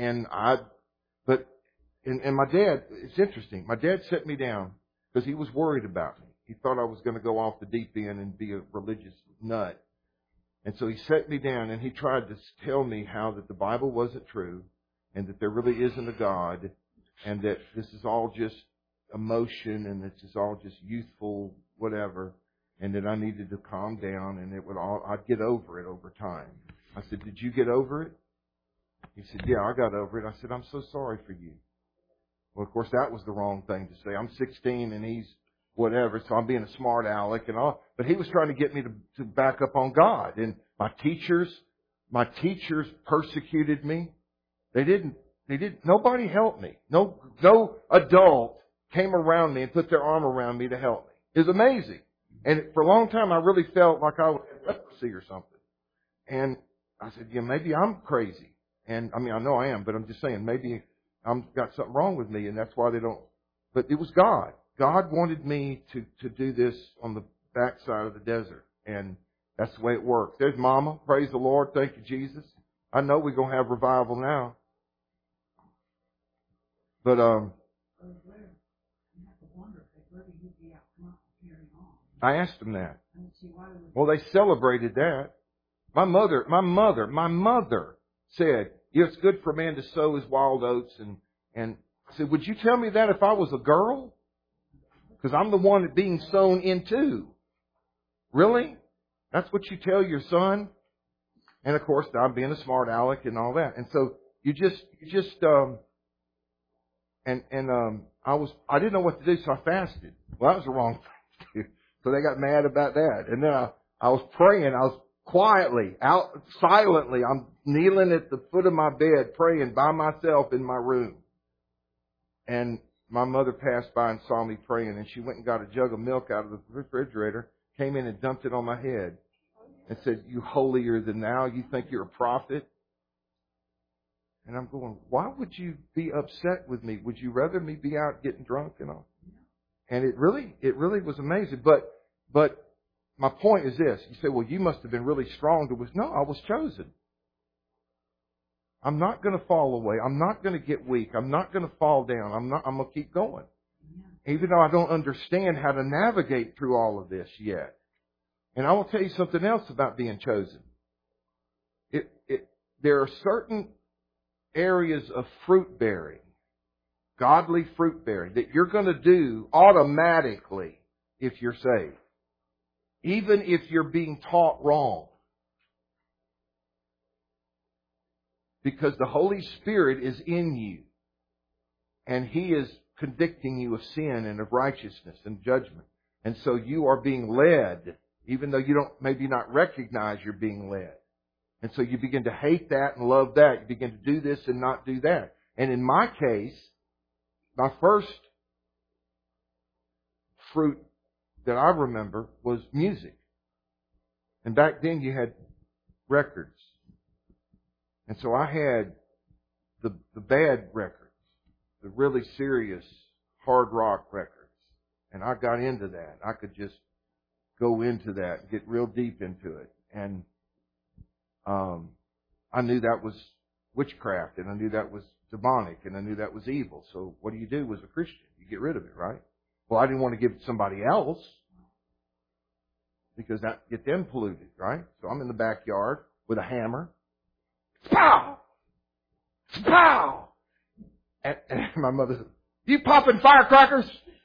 my dad, it's interesting. My dad set me down because he was worried about me. He thought I was going to go off the deep end and be a religious nut. And so he set me down and he tried to tell me how that the Bible wasn't true and that there really isn't a God. and that this is all just emotion and this is all just youthful whatever, and that I needed to calm down and I'd get over it over time. I said, did you get over it? He said, yeah, I got over it. I said, I'm so sorry for you. Well, of course, that was the wrong thing to say. I'm 16 and he's whatever, so I'm being a smart aleck and all. But he was trying to get me to back up on God. And my teachers persecuted me. Nobody helped me. No adult came around me and put their arm around me to help me. It was amazing. And for a long time, I really felt like I was leprosy or something. And I said, yeah, maybe I'm crazy. And I mean, I know I am, but I'm just saying, maybe I've got something wrong with me, and that's why they don't. But it was God. God wanted me to do this on the backside of the desert, and that's the way it works. There's Mama. Praise the Lord. Thank you, Jesus. I know we're going to have revival now. But I asked them that. Well, they celebrated that. My mother said, it's good for a man to sow his wild oats. And I said, would you tell me that if I was a girl? Because I'm the one that's being sown into. Really? That's what you tell your son? And of course, I'm being a smart aleck and all that. And so I didn't know what to do, so I fasted. Well, that was the wrong thing to do. So they got mad about that. And then I was praying. I was quietly, silently. I'm kneeling at the foot of my bed, praying by myself in my room. And my mother passed by and saw me praying, and she went and got a jug of milk out of the refrigerator, came in and dumped it on my head, and said, you holier than thou, you think you're a prophet? And I'm going, why would you be upset with me? Would you rather me be out getting drunk and all? And it really was amazing. But my point is this. You say, well, you must have been really strong. No, I was chosen. I'm not going to fall away. I'm not going to get weak. I'm not going to fall down. I'm going to keep going. Even though I don't understand how to navigate through all of this yet. And I will tell you something else about being chosen. There are certain areas of fruit bearing, godly fruit bearing, that you're going to do automatically if you're saved. Even if you're being taught wrong. Because the Holy Spirit is in you. And He is convicting you of sin and of righteousness and judgment. And so you are being led, even though you don't maybe not recognize you're being led. And so you begin to hate that and love that. You begin to do this and not do that. And in my case, my first fruit that I remember was music. And back then you had records. And so I had the bad records, the really serious hard rock records. And I got into that. I could just go into that and get real deep into it. And I knew that was witchcraft, and I knew that was demonic, and I knew that was evil. So what do you do as a Christian? You get rid of it, right? Well, I didn't want to give it to somebody else because that get them polluted, right? So I'm in the backyard with a hammer. Pow! Pow! And my mother said, you popping firecrackers?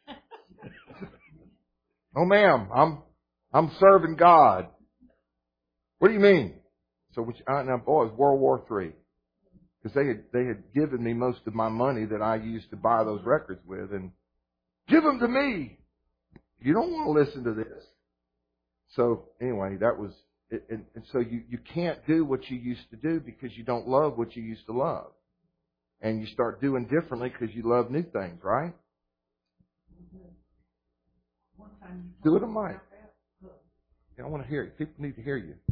Oh, ma'am, I'm serving God. What do you mean? So, now, boy, it was World War III. Because they had given me most of my money that I used to buy those records with. And give them to me. You don't want to listen to this. So, anyway, that was it. And so you can't do what you used to do because you don't love what you used to love. And you start doing differently because you love new things, right? Do it on mic. Yeah, I want to hear it. People need to hear you.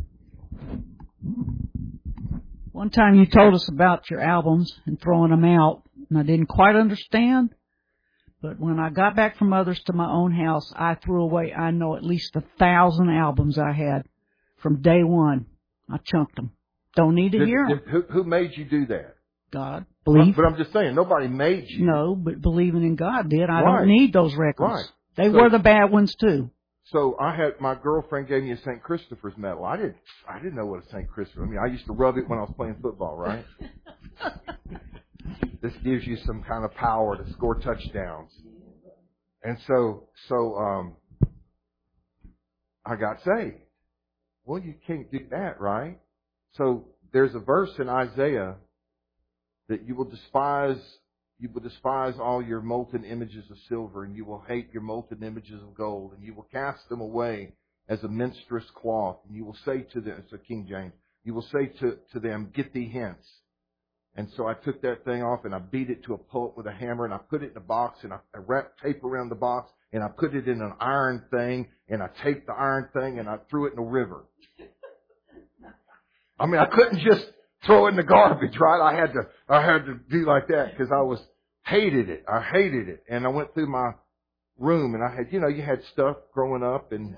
One time you told us about your albums and throwing them out, and I didn't quite understand. But when I got back from others to my own house, I threw away, I know, at least 1,000 albums I had from day one. I chunked them. Don't need to hear them. Who made you do that? God. Believe. But I'm just saying, nobody made you. No, but believing in God did. I Right. don't need those records. Right. They were the bad ones too. So my girlfriend gave me a St. Christopher's medal. I didn't know what a St. Christopher. I mean, I used to rub it when I was playing football, right? This gives you some kind of power to score touchdowns. And so I got saved. Well, you can't do that, right? So there's a verse in Isaiah that you will despise all your molten images of silver, and you will hate your molten images of gold, and you will cast them away as a minstrous cloth. And you will say to them, it's a King James, you will say to them, get thee hence. And so I took that thing off and I beat it to a pulp with a hammer, and I put it in a box, and I wrapped tape around the box, and I put it in an iron thing, and I taped the iron thing, and I threw it in a river. I mean, I couldn't just throw it in the garbage, right? I had to do like that because I hated it. I hated it. And I went through my room, and I had, you had stuff growing up, and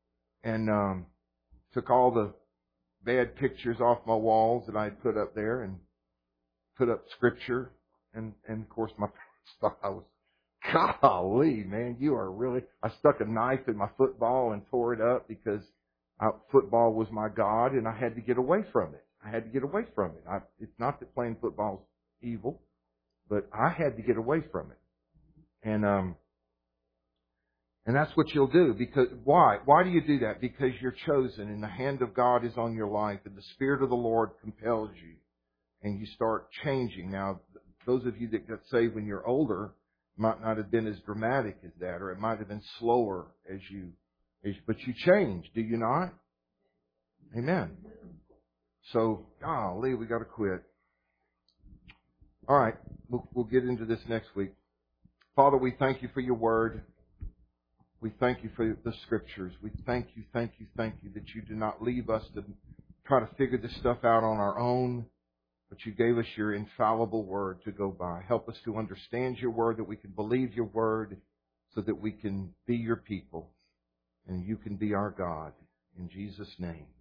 took all the bad pictures off my walls that I had put up there, and put up scripture, and of course my parents thought I was, golly, man, you are really, I stuck a knife in my football and tore it up because football was my God, and I had to get away from it. It's not that playing football is evil, but I had to get away from it. And that's what you'll do. Because why? Why do you do that? Because you're chosen, and the hand of God is on your life, and the Spirit of the Lord compels you, and you start changing. Now, those of you that got saved when you're older might not have been as dramatic as that, or it might have been slower but you change, do you not? Amen. So, golly, we got to quit. All right, we'll get into this next week. Father, we thank you for your word. We thank you for the scriptures. We thank you that you do not leave us to try to figure this stuff out on our own, but you gave us your infallible word to go by. Help us to understand your word, that we can believe your word, so that we can be your people and you can be our God. In Jesus' name.